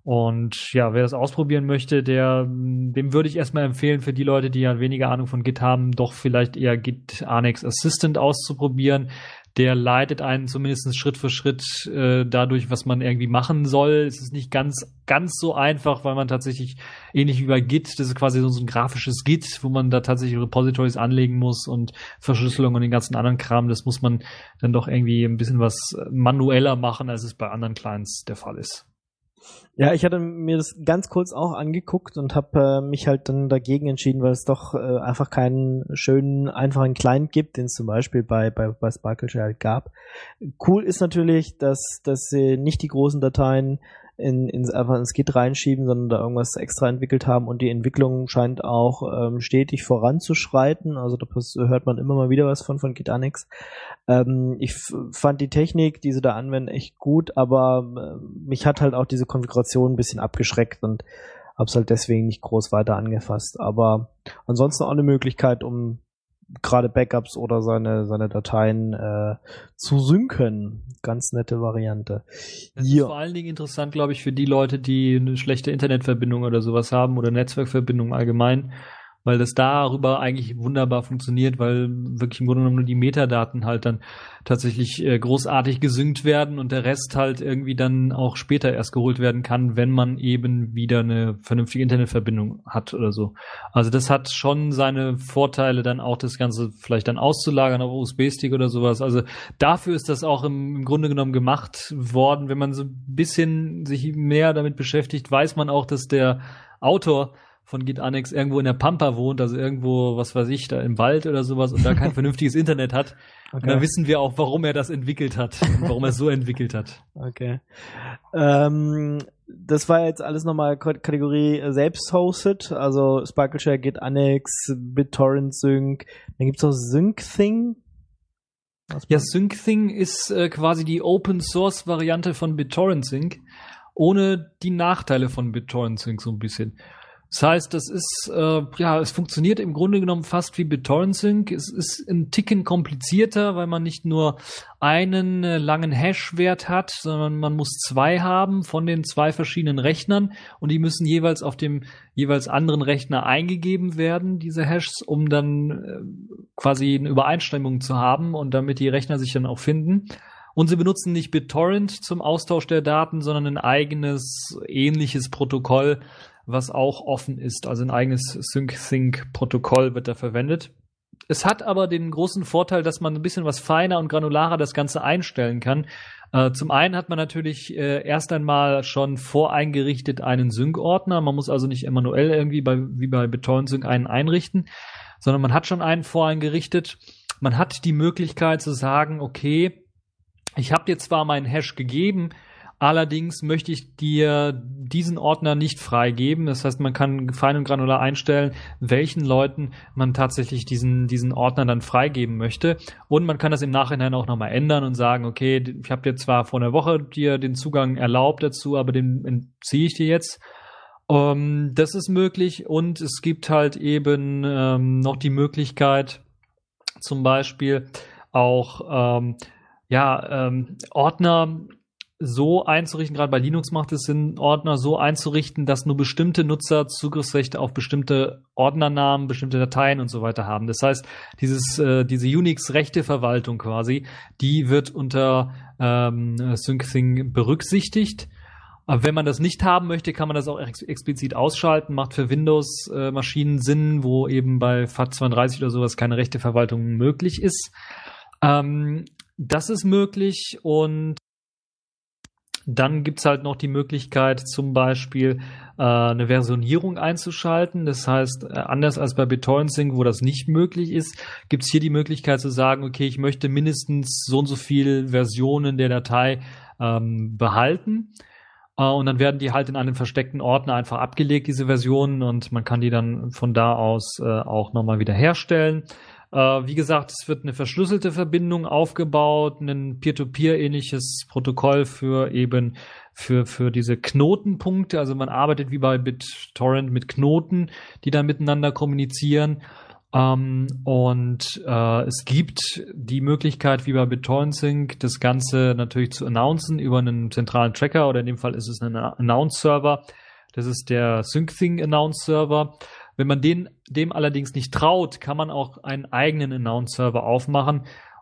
Und ja, wer das ausprobieren möchte, der, dem würde ich erstmal empfehlen, für die Leute, die ja weniger Ahnung von Git haben, doch vielleicht eher GitAnnex Assistant auszuprobieren. der leitet einen zumindest Schritt für Schritt äh, dadurch, was man irgendwie machen soll. Es ist nicht ganz ganz so einfach, weil man tatsächlich, ähnlich wie bei Git, das ist quasi so ein grafisches Git, wo man da tatsächlich Repositories anlegen muss und Verschlüsselung und den ganzen anderen Kram. Das muss man dann doch irgendwie ein bisschen was manueller machen, als es bei anderen Clients der Fall ist. Ja, ich hatte mir das ganz kurz auch angeguckt und habe äh, mich halt dann dagegen entschieden, weil es doch äh, einfach keinen schönen, einfachen Client gibt, den es zum Beispiel bei, bei, bei Sparkle halt gab. Cool ist natürlich, dass, dass sie nicht die großen Dateien in, in, einfach ins Git reinschieben, sondern da irgendwas extra entwickelt haben und die Entwicklung scheint auch ähm, stetig voranzuschreiten. Also da hört man immer mal wieder was von, von Gitanix. Ähm, ich f- fand die Technik, die sie da anwenden, echt gut, aber äh, mich hat halt auch diese Konfiguration ein bisschen abgeschreckt und hab's halt deswegen nicht groß weiter angefasst. Aber ansonsten auch eine Möglichkeit, um gerade Backups oder seine seine Dateien äh, zu synken. Ganz nette Variante. Das ja. ist vor allen Dingen interessant, glaube ich, für die Leute, die eine schlechte Internetverbindung oder sowas haben oder Netzwerkverbindung allgemein, weil das darüber eigentlich wunderbar funktioniert, weil wirklich im Grunde genommen nur die Metadaten halt dann tatsächlich äh, großartig gesynkt werden und der Rest halt irgendwie dann auch später erst geholt werden kann, wenn man eben wieder eine vernünftige Internetverbindung hat oder so. Also das hat schon seine Vorteile, dann auch das Ganze vielleicht dann auszulagern auf U S B-Stick oder sowas. Also dafür ist das auch im, im Grunde genommen gemacht worden. Wenn man so ein bisschen sich mehr damit beschäftigt, weiß man auch, dass der Autor von Gitanix irgendwo in der Pampa wohnt, also irgendwo, was weiß ich, da im Wald oder sowas und da kein vernünftiges Internet hat. Okay. Und dann wissen wir auch, warum er das entwickelt hat und warum er es so entwickelt hat. Okay. Ähm, das war jetzt alles nochmal Kategorie selbst hosted, also Sparkleshare, Gitanix, BitTorrent Sync. Dann gibt's auch SyncThing. Ja, SyncThing ist äh, quasi die Open-Source-Variante von BitTorrent Sync, ohne die Nachteile von BitTorrent Sync so ein bisschen. Das heißt, das ist, äh, ja, es funktioniert im Grunde genommen fast wie BitTorrent Sync. Es ist ein Ticken komplizierter, weil man nicht nur einen äh, langen Hash-Wert hat, sondern man muss zwei haben von den zwei verschiedenen Rechnern und die müssen jeweils auf dem jeweils anderen Rechner eingegeben werden, diese Hashes, um dann äh, quasi eine Übereinstimmung zu haben und damit die Rechner sich dann auch finden. Und sie benutzen nicht BitTorrent zum Austausch der Daten, sondern ein eigenes, ähnliches Protokoll, was auch offen ist. Also ein eigenes SyncThing-Protokoll wird da verwendet. Es hat aber den großen Vorteil, dass man ein bisschen was feiner und granularer das Ganze einstellen kann. Äh, zum einen hat man natürlich äh, erst einmal schon voreingerichtet einen Sync-Ordner. Man muss also nicht manuell irgendwie bei, wie bei BitTorrent Sync einen einrichten, sondern man hat schon einen voreingerichtet. Man hat die Möglichkeit zu sagen, okay, ich habe dir zwar meinen Hash gegeben, allerdings möchte ich dir diesen Ordner nicht freigeben. Das heißt, man kann fein und granular einstellen, welchen Leuten man tatsächlich diesen diesen Ordner dann freigeben möchte. Und man kann das im Nachhinein auch nochmal ändern und sagen, okay, ich habe dir zwar vor einer Woche dir den Zugang erlaubt dazu, aber den entziehe ich dir jetzt. Um, das ist möglich. Und es gibt halt eben ähm, noch die Möglichkeit, zum Beispiel auch ähm, ja ähm, Ordner so einzurichten, gerade bei Linux macht es Sinn, Ordner so einzurichten, dass nur bestimmte Nutzer Zugriffsrechte auf bestimmte Ordnernamen, bestimmte Dateien und so weiter haben. Das heißt, dieses äh, diese Unix-Rechteverwaltung quasi, die wird unter ähm, SyncThing berücksichtigt. Aber wenn man das nicht haben möchte, kann man das auch ex- explizit ausschalten. Macht für Windows-Maschinen äh, Sinn, wo eben bei FAT zweiunddreißig oder sowas keine Rechteverwaltung möglich ist. Ähm, das ist möglich und dann gibt's halt noch die Möglichkeit, zum Beispiel äh, eine Versionierung einzuschalten. Das heißt, äh, anders als bei BitTorrent Sync, wo das nicht möglich ist, gibt's hier die Möglichkeit zu sagen, okay, ich möchte mindestens so und so viele Versionen der Datei ähm, behalten. Äh, und dann werden die halt in einem versteckten Ordner einfach abgelegt, diese Versionen, und man kann die dann von da aus äh, auch nochmal wieder herstellen. Uh, wie gesagt, es wird eine verschlüsselte Verbindung aufgebaut, ein Peer-to-Peer-ähnliches Protokoll für eben für für diese Knotenpunkte. Also man arbeitet wie bei BitTorrent mit Knoten, die dann miteinander kommunizieren. Um, und uh, es gibt die Möglichkeit, wie bei BitTorrent Sync, das Ganze natürlich zu announcen über einen zentralen Tracker, oder in dem Fall ist es ein Announce-Server. Das ist der SyncThing Announce-Server. Wenn man den, dem allerdings nicht traut, kann man auch einen eigenen Announce-Server aufmachen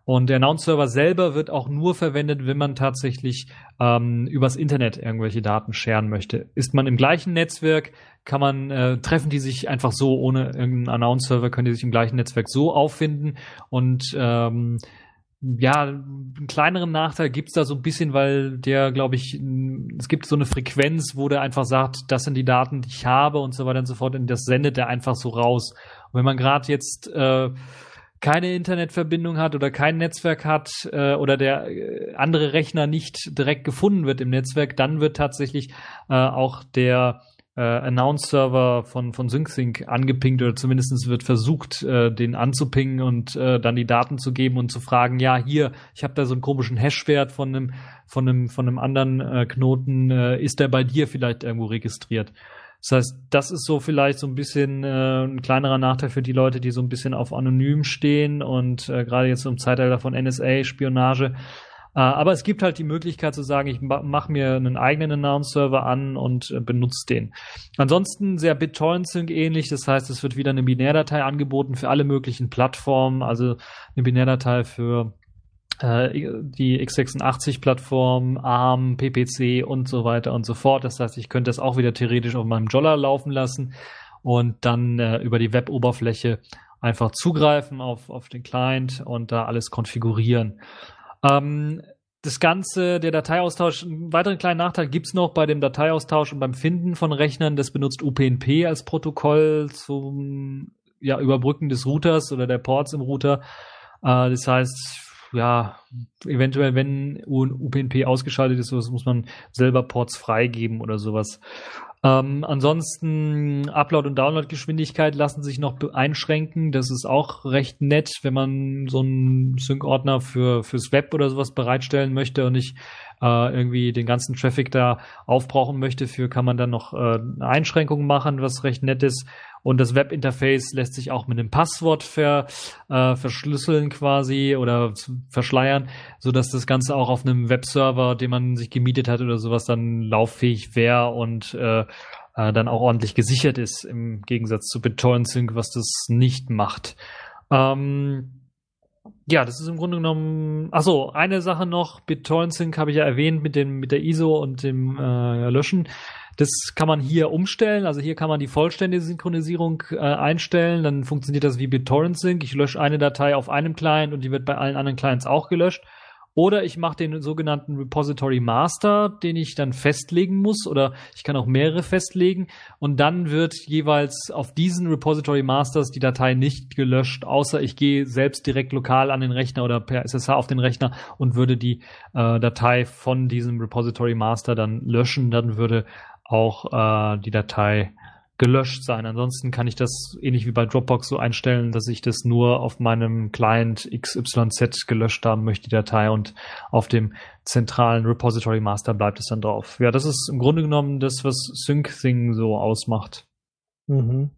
Und der Announce-Server selber wird auch nur verwendet, wenn man tatsächlich ähm, übers Internet irgendwelche Daten sharen möchte. Ist man im gleichen Netzwerk, kann man, äh, treffen die sich einfach so, ohne irgendeinen Announce-Server, können die sich im gleichen Netzwerk so auffinden. Und ähm, ja, einen kleineren Nachteil gibt's da so ein bisschen, weil der, glaube ich, es gibt so eine Frequenz, wo der einfach sagt, das sind die Daten, die ich habe und so weiter und so fort, und das sendet der einfach so raus. Und wenn man gerade jetzt äh, keine Internetverbindung hat oder kein Netzwerk hat äh, oder der äh, andere Rechner nicht direkt gefunden wird im Netzwerk, dann wird tatsächlich äh, auch der äh, Announce-Server von von SyncSync angepingt, oder zumindest wird versucht, äh, den anzupingen und äh, dann die Daten zu geben und zu fragen, ja, hier, ich habe da so einen komischen Hashwert von einem von einem von einem anderen äh, Knoten, äh, ist der bei dir vielleicht irgendwo registriert? Das heißt, das ist so vielleicht so ein bisschen äh, ein kleinerer Nachteil für die Leute, die so ein bisschen auf anonym stehen und äh, gerade jetzt im Zeitalter von N S A, Spionage. Äh, aber es gibt halt die Möglichkeit zu sagen, ich ma- mache mir einen eigenen Announce-Server an und äh, benutze den. Ansonsten sehr BitTorrent-Sync ähnlich. Das heißt, es wird wieder eine Binärdatei angeboten für alle möglichen Plattformen. Also eine Binärdatei für die x sechsundachtzig-Plattform, ARM, P P C und so weiter und so fort. Das heißt, ich könnte das auch wieder theoretisch auf meinem Jolla laufen lassen und dann äh, über die Web-Oberfläche einfach zugreifen auf, auf den Client und da alles konfigurieren. Ähm, das Ganze, der Dateiaustausch, einen weiteren kleinen Nachteil gibt's noch bei dem Dateiaustausch und beim Finden von Rechnern. Das benutzt U P n P als Protokoll zum ja, Überbrücken des Routers oder der Ports im Router. Äh, das heißt, ja, eventuell, wenn U P n P ausgeschaltet ist, muss man selber Ports freigeben oder sowas. Ähm, ansonsten Upload- und Download-Geschwindigkeit lassen sich noch einschränken. Das ist auch recht nett, wenn man so einen Sync-Ordner für fürs Web oder sowas bereitstellen möchte und nicht äh, irgendwie den ganzen Traffic da aufbrauchen möchte. Für kann man dann noch äh, eine Einschränkung machen, was recht nett ist. Und das Webinterface lässt sich auch mit einem Passwort ver, äh, verschlüsseln quasi oder verschleiern, so dass das Ganze auch auf einem Webserver, den man sich gemietet hat oder sowas, dann lauffähig wäre und äh, äh, dann auch ordentlich gesichert ist, im Gegensatz zu BitTorrent Sync, was das nicht macht. Ähm, ja, das ist im Grunde genommen, ach so, eine Sache noch, BitTorrent Sync habe ich ja erwähnt mit dem mit der I S O und dem äh, Löschen. Das kann man hier umstellen, also hier kann man die vollständige Synchronisierung äh, einstellen, dann funktioniert das wie BitTorrent Sync. Ich lösche eine Datei auf einem Client und die wird bei allen anderen Clients auch gelöscht. Oder ich mache den sogenannten Repository Master, den ich dann festlegen muss, oder ich kann auch mehrere festlegen, und dann wird jeweils auf diesen Repository Masters die Datei nicht gelöscht, außer ich gehe selbst direkt lokal an den Rechner oder per S S H auf den Rechner und würde die äh, Datei von diesem Repository Master dann löschen, dann würde auch äh, die Datei gelöscht sein. Ansonsten kann ich das ähnlich wie bei Dropbox so einstellen, dass ich das nur auf meinem Client X Y Z gelöscht haben möchte, die Datei, und auf dem zentralen Repository Master bleibt es dann drauf. Ja, das ist im Grunde genommen das, was SyncSync so ausmacht. Mhm.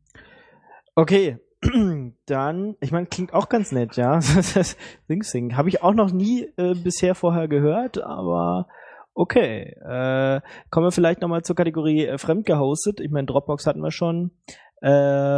Okay, dann, ich meine, klingt auch ganz nett, ja. SyncSync habe ich auch noch nie äh, bisher vorher gehört, aber okay, äh, kommen wir vielleicht nochmal zur Kategorie äh, fremd gehostet. Ich meine, Dropbox hatten wir schon. Äh,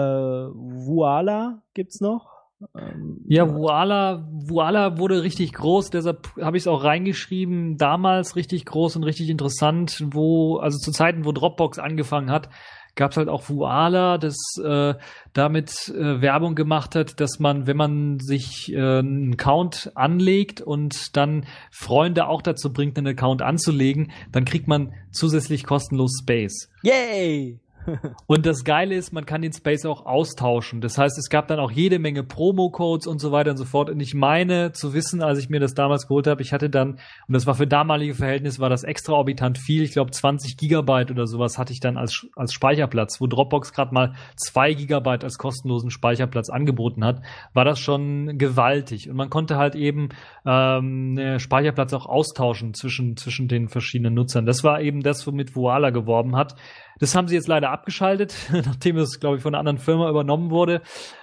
Voila gibt's noch. Ähm, ja, Voila, Voila wurde richtig groß, deshalb habe ich es auch reingeschrieben. Damals richtig groß und richtig interessant, wo, also zu Zeiten, wo Dropbox angefangen hat, gab es halt auch Voila, das äh, damit äh, Werbung gemacht hat, dass man, wenn man sich äh, einen Account anlegt und dann Freunde auch dazu bringt, einen Account anzulegen, dann kriegt man zusätzlich kostenlos Space. Yay! Und das Geile ist, man kann den Space auch austauschen. Das heißt, es gab dann auch jede Menge Promo-Codes und so weiter und so fort. Und ich meine zu wissen, als ich mir das damals geholt habe, ich hatte dann, und das war für damalige Verhältnisse, war das extraorbitant viel. Ich glaube, zwanzig Gigabyte oder sowas hatte ich dann als als Speicherplatz. Wo Dropbox gerade mal zwei Gigabyte als kostenlosen Speicherplatz angeboten hat, war das schon gewaltig. Und man konnte halt eben ähm, Speicherplatz auch austauschen zwischen zwischen den verschiedenen Nutzern. Das war eben das, womit Voila geworben hat. Das haben sie jetzt leider abgeschaltet, nachdem es, glaube ich, von einer anderen Firma übernommen wurde.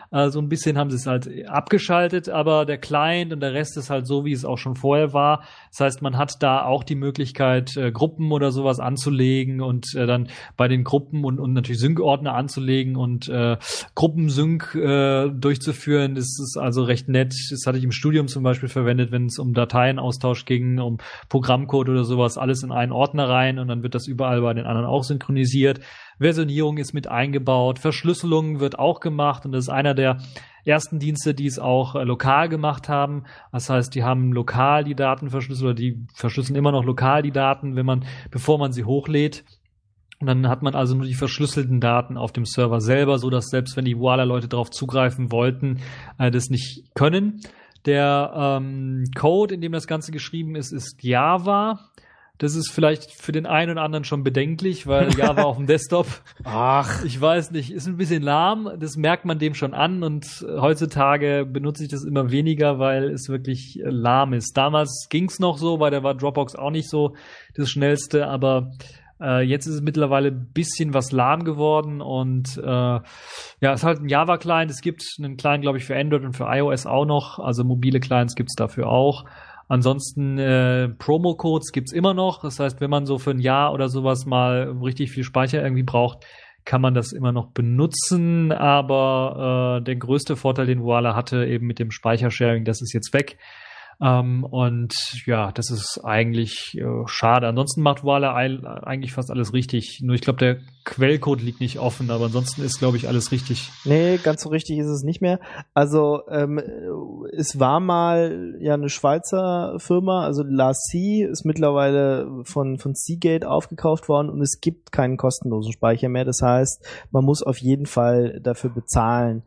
Äh, so ein bisschen haben sie es halt abgeschaltet, aber der Client und der Rest ist halt so, wie es auch schon vorher war. Das heißt, man hat da auch die Möglichkeit, äh, Gruppen oder sowas anzulegen und äh, dann bei den Gruppen und, und natürlich Sync-Ordner anzulegen und äh, Gruppensync äh, durchzuführen. Das ist also recht nett. Das hatte ich im Studium zum Beispiel verwendet, wenn es um Dateienaustausch ging, um Programmcode oder sowas, alles in einen Ordner rein und dann wird das überall bei den anderen auch synchronisiert. Versionierung ist mit eingebaut, Verschlüsselung wird auch gemacht und das ist einer der ersten Dienste, die es auch äh, lokal gemacht haben. Das heißt, die haben lokal die Daten verschlüsselt oder die verschlüsseln immer noch lokal die Daten, wenn man, bevor man sie hochlädt. Und dann hat man also nur die verschlüsselten Daten auf dem Server selber, so dass selbst wenn die Voila-Leute darauf zugreifen wollten, äh, das nicht können. Der ähm, Code, in dem das Ganze geschrieben ist, ist Java. Das ist vielleicht für den einen oder anderen schon bedenklich, weil Java auf dem Desktop, Ach, ich weiß nicht, ist ein bisschen lahm. Das merkt man dem schon an und heutzutage benutze ich das immer weniger, weil es wirklich lahm ist. Damals ging's noch so, weil da war Dropbox auch nicht so das Schnellste, aber äh, jetzt ist es mittlerweile ein bisschen was lahm geworden und äh, ja, es ist halt ein Java-Client. Es gibt einen Client, glaube ich, für Android und für iOS auch noch, also mobile Clients gibt's dafür auch. Ansonsten äh, Promo-Codes gibt's immer noch. Das heißt, wenn man so für ein Jahr oder sowas mal richtig viel Speicher irgendwie braucht, kann man das immer noch benutzen. Aber äh, der größte Vorteil, den Voila hatte, eben mit dem Speichersharing, das ist jetzt weg. Ähm, und ja, das ist eigentlich äh, schade. Ansonsten macht Voila eigentlich fast alles richtig. Nur ich glaube, der Quellcode liegt nicht offen, aber ansonsten ist, glaube ich, alles richtig. nee, ganz so richtig ist es nicht mehr. Also ähm, es war mal ja eine Schweizer Firma, also La C ist mittlerweile von von Seagate aufgekauft worden und es gibt keinen kostenlosen Speicher mehr. Das heißt, man muss auf jeden Fall dafür bezahlen.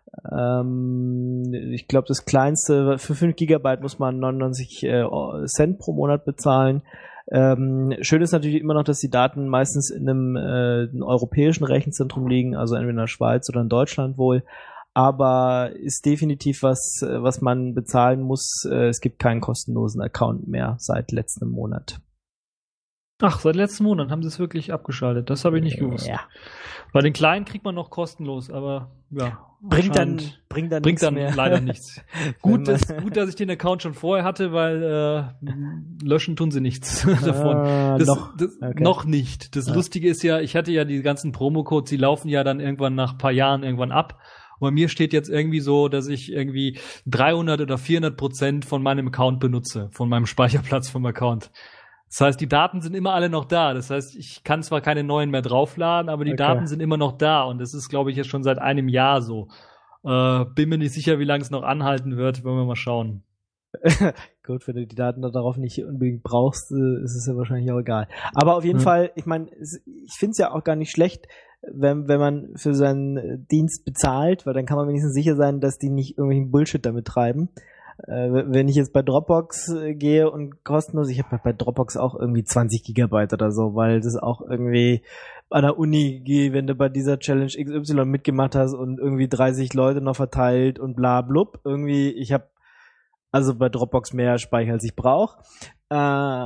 Ähm, ich glaube, das kleinste, für fünf Gigabyte muss man neunundneunzig äh, Cent pro Monat bezahlen. Ähm, schön ist natürlich immer noch, dass die Daten meistens in einem, äh, einem europäischen Rechenzentrum liegen, also entweder in der Schweiz oder in Deutschland wohl. Aber ist definitiv was, was man bezahlen muss. Äh, es gibt keinen kostenlosen Account mehr seit letztem Monat. Ach, seit letzten Monat haben sie es wirklich abgeschaltet. Das habe ich nicht gewusst. Ja. Bei den kleinen kriegt man noch kostenlos, aber ja. Bringt dann, anscheinend bringt dann, bringt nichts dann mehr. leider nichts. Gut, dass, gut, dass ich den Account schon vorher hatte, weil äh, löschen tun sie nichts davon. Ah, Das, noch. das, Okay. noch nicht. Das Ja. Lustige ist ja, ich hatte ja die ganzen Promo-Codes, die laufen ja dann irgendwann nach ein paar Jahren irgendwann ab. Und bei mir steht jetzt irgendwie so, dass ich irgendwie dreihundert oder vierhundert Prozent von meinem Account benutze, von meinem Speicherplatz vom Account. Das heißt, die Daten sind immer alle noch da. Das heißt, ich kann zwar keine neuen mehr draufladen, aber die Okay. Daten sind immer noch da. Und das ist, glaube ich, jetzt schon seit einem Jahr so. Äh, bin mir nicht sicher, wie lange es noch anhalten wird. Wollen wir mal schauen. Gut, wenn du die Daten darauf nicht unbedingt brauchst, äh, ist es ja wahrscheinlich auch egal. Aber auf jeden Ja. Fall, ich meine, ich finde es ja auch gar nicht schlecht, wenn, wenn man für seinen Dienst bezahlt, weil dann kann man wenigstens sicher sein, dass die nicht irgendwelchen Bullshit damit treiben. Äh, wenn ich jetzt bei Dropbox äh, gehe und kostenlos, ich habe bei Dropbox auch irgendwie zwanzig Gigabyte oder so, weil das auch irgendwie an der Uni, wenn du bei dieser Challenge X Y mitgemacht hast und irgendwie dreißig Leute noch verteilt und bla blub, irgendwie, ich habe also bei Dropbox mehr Speicher, als ich brauche. Äh,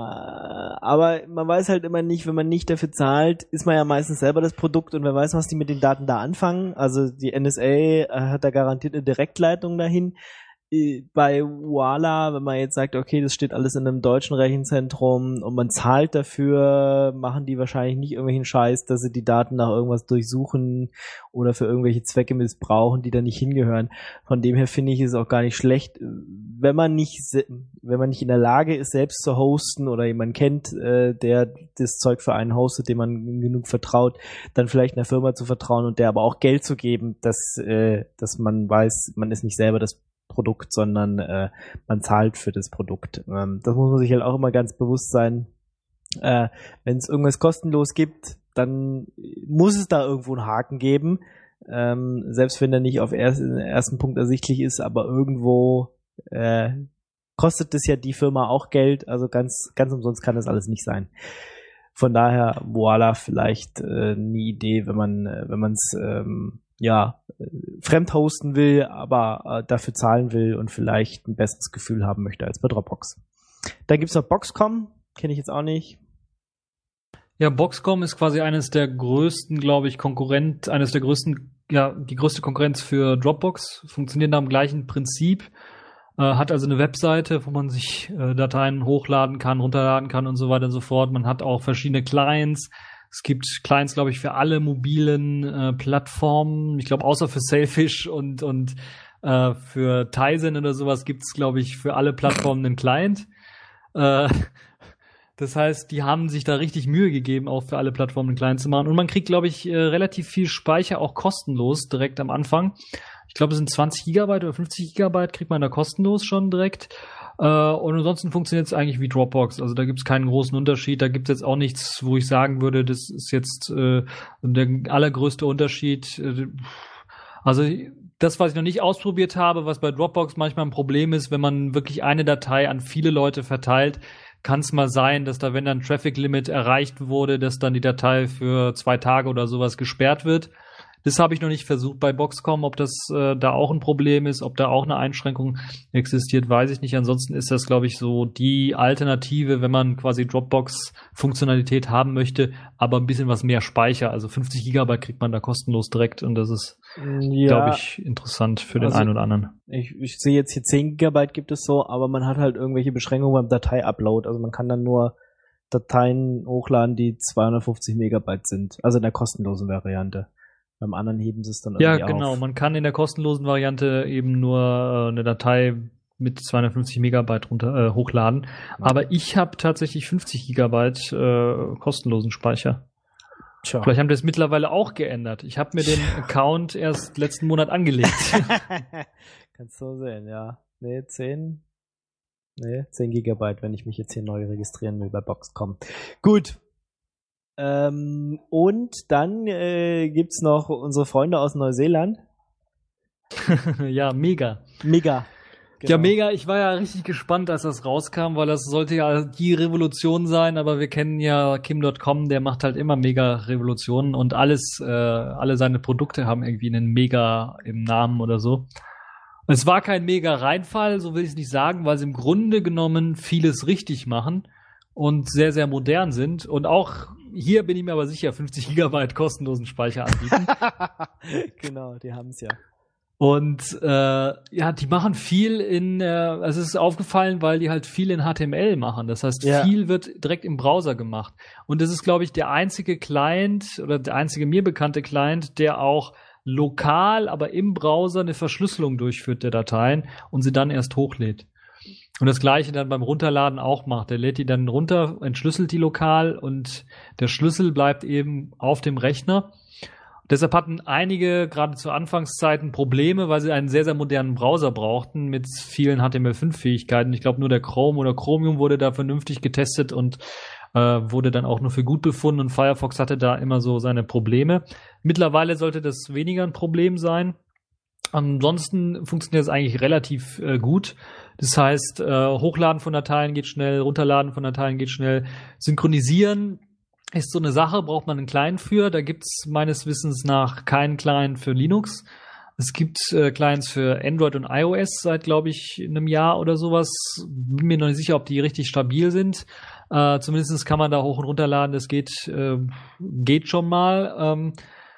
aber man weiß halt immer nicht, wenn man nicht dafür zahlt, ist man ja meistens selber das Produkt und wer weiß, was die mit den Daten da anfangen. Also die N S A äh, hat da garantiert eine Direktleitung dahin. Bei Voila, wenn man jetzt sagt, okay, das steht alles in einem deutschen Rechenzentrum und man zahlt dafür, machen die wahrscheinlich nicht irgendwelchen Scheiß, dass sie die Daten nach irgendwas durchsuchen oder für irgendwelche Zwecke missbrauchen, die da nicht hingehören. Von dem her finde ich es auch gar nicht schlecht, wenn man nicht, wenn man nicht in der Lage ist, selbst zu hosten oder jemanden kennt, äh, der das Zeug für einen hostet, dem man genug vertraut, dann vielleicht einer Firma zu vertrauen und der aber auch Geld zu geben, dass, äh, dass man weiß, man ist nicht selber das Produkt, sondern äh, man zahlt für das Produkt. Ähm, das muss man sich halt auch immer ganz bewusst sein. Äh, wenn es irgendwas kostenlos gibt, dann muss es da irgendwo einen Haken geben. Ähm, selbst wenn der nicht auf erst, den ersten Punkt ersichtlich ist, aber irgendwo äh, kostet es ja die Firma auch Geld. Also ganz, ganz umsonst kann das alles nicht sein. Von daher, Voila, vielleicht äh, eine Idee, wenn man, wenn man es ähm, ja, fremd hosten will, aber äh, dafür zahlen will und vielleicht ein besseres Gefühl haben möchte als bei Dropbox. Dann gibt's noch Boxcom, kenne ich jetzt auch nicht. Ja, Boxcom ist quasi eines der größten, glaube ich, Konkurrent, eines der größten ja die größte Konkurrenz für Dropbox, funktioniert nach dem gleichen Prinzip, äh, hat also eine Webseite, wo man sich äh, Dateien hochladen kann, runterladen kann und so weiter und so fort. Man hat auch verschiedene Clients. Es gibt Clients, glaube ich, für alle mobilen äh, Plattformen. Ich glaube, außer für Sailfish und und äh, für Tizen oder sowas gibt es, glaube ich, für alle Plattformen einen Client. Äh, Das heißt, die haben sich da richtig Mühe gegeben, auch für alle Plattformen einen Client zu machen. Und man kriegt, glaube ich, äh, relativ viel Speicher auch kostenlos direkt am Anfang. Ich glaube, es sind zwanzig Gigabyte oder fünfzig Gigabyte kriegt man da kostenlos schon direkt. Äh, und ansonsten funktioniert es eigentlich wie Dropbox. Also da gibt es keinen großen Unterschied. Da gibt es jetzt auch nichts, wo ich sagen würde, das ist jetzt äh, der allergrößte Unterschied. Also das, was ich noch nicht ausprobiert habe, was bei Dropbox manchmal ein Problem ist, wenn man wirklich eine Datei an viele Leute verteilt, kann es mal sein, dass da, wenn dann Traffic Limit erreicht wurde, dass dann die Datei für zwei Tage oder sowas gesperrt wird. Das habe ich noch nicht versucht bei Boxcom, ob das äh, da auch ein Problem ist, ob da auch eine Einschränkung existiert, weiß ich nicht. Ansonsten ist das, glaube ich, so die Alternative, wenn man quasi Dropbox-Funktionalität haben möchte, aber ein bisschen was mehr Speicher. Also fünfzig Gigabyte kriegt man da kostenlos direkt und das ist, ja, glaube ich, interessant für den also einen oder anderen. Ich, ich sehe jetzt hier zehn Gigabyte gibt es so, aber man hat halt irgendwelche Beschränkungen beim Datei-Upload. Also man kann dann nur Dateien hochladen, die zweihundertfünfzig Megabyte sind. Also in der kostenlosen Variante. Beim anderen heben sie es dann irgendwie Ja, genau. auf. Man kann in der kostenlosen Variante eben nur äh, eine Datei mit zweihundertfünfzig Megabyte runter, äh, hochladen. Okay. Aber ich habe tatsächlich fünfzig Gigabyte äh, kostenlosen Speicher. Tja. Vielleicht haben die das mittlerweile auch geändert. Ich habe mir den Account erst letzten Monat angelegt. Kannst du sehen, ja. Nee, zehn. Nee, zehn Gigabyte, wenn ich mich jetzt hier neu registrieren will bei Boxcom. Gut. Ähm, und dann äh, gibt's noch unsere Freunde aus Neuseeland. Ja, mega. Mega. Genau. Ja, mega. Ich war ja richtig gespannt, als das rauskam, weil das sollte ja die Revolution sein, aber wir kennen ja Kim Punkt com, der macht halt immer Mega-Revolutionen und alles, äh, alle seine Produkte haben irgendwie einen Mega im Namen oder so. Es war kein Mega-Reinfall, so will ich es nicht sagen, weil sie im Grunde genommen vieles richtig machen und sehr, sehr modern sind und auch hier bin ich mir aber sicher, fünfzig Gigabyte kostenlosen Speicher anbieten. Genau, die haben's ja. Und äh, ja, die machen viel in, äh, also es ist aufgefallen, weil die halt viel in H T M L machen. Das heißt, ja. viel wird direkt im Browser gemacht. Und das ist, glaube ich, der einzige Client oder der einzige mir bekannte Client, der auch lokal, aber im Browser eine Verschlüsselung durchführt der Dateien und sie dann erst hochlädt. Und das Gleiche dann beim Runterladen auch macht. Der lädt die dann runter, entschlüsselt die lokal und der Schlüssel bleibt eben auf dem Rechner. Deshalb hatten einige gerade zu Anfangszeiten Probleme, weil sie einen sehr, sehr modernen Browser brauchten mit vielen H T M L fünf Fähigkeiten. Ich glaube, nur der Chrome oder Chromium wurde da vernünftig getestet und äh, wurde dann auch nur für gut befunden. Und Firefox hatte da immer so seine Probleme. Mittlerweile sollte das weniger ein Problem sein. Ansonsten funktioniert es eigentlich relativ äh, gut. Das heißt, äh, Hochladen von Dateien geht schnell, Runterladen von Dateien geht schnell. Synchronisieren ist so eine Sache, braucht man einen Client für. Da gibt's meines Wissens nach keinen Client für Linux. Es gibt äh, Clients für Android und iOS seit, glaube ich, einem Jahr oder sowas. Bin mir noch nicht sicher, ob die richtig stabil sind. Äh, zumindest kann man da hoch und runterladen. Das geht, äh, geht schon mal. Ähm,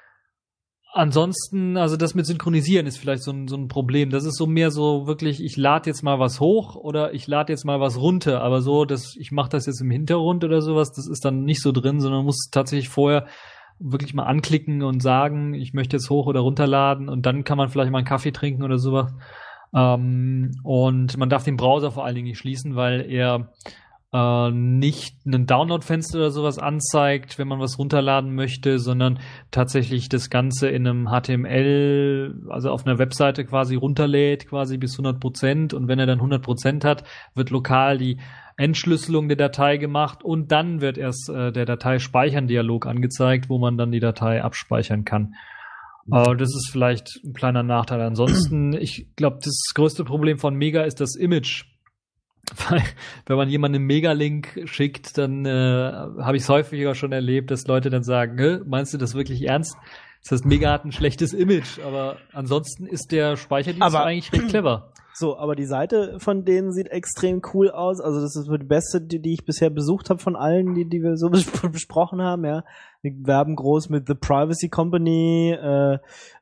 Ansonsten, also das mit Synchronisieren ist vielleicht so ein, so ein Problem. Das ist so mehr so wirklich, ich lade jetzt mal was hoch oder ich lade jetzt mal was runter. Aber so, dass ich mache das jetzt im Hintergrund oder sowas, das ist dann nicht so drin, sondern man muss tatsächlich vorher wirklich mal anklicken und sagen, ich möchte jetzt hoch oder runterladen und dann kann man vielleicht mal einen Kaffee trinken oder sowas. Ähm, und man darf den Browser vor allen Dingen nicht schließen, weil er äh, nicht ein Download-Fenster oder sowas anzeigt, wenn man was runterladen möchte, sondern tatsächlich das Ganze in einem H T M L, also auf einer Webseite quasi runterlädt, quasi bis hundert Prozent. Und wenn er dann hundert Prozent hat, wird lokal die Entschlüsselung der Datei gemacht und dann wird erst äh, der Datei-Speichern-Dialog angezeigt, wo man dann die Datei abspeichern kann. Uh, das ist vielleicht ein kleiner Nachteil. Ansonsten, ich glaube, das größte Problem von Mega ist das Image. Weil, wenn man jemanden einen Mega-Link schickt, dann äh, habe ich es häufiger schon erlebt, dass Leute dann sagen, Hä, meinst du das wirklich ernst? Das heißt, Mega hat ein schlechtes Image, aber ansonsten ist der Speicherdienst aber eigentlich recht clever. So, aber die Seite von denen sieht extrem cool aus. Also das ist die beste, die, die ich bisher besucht habe von allen, die, die wir so bes- besprochen haben. Ja, wir werben groß mit The Privacy Company, äh,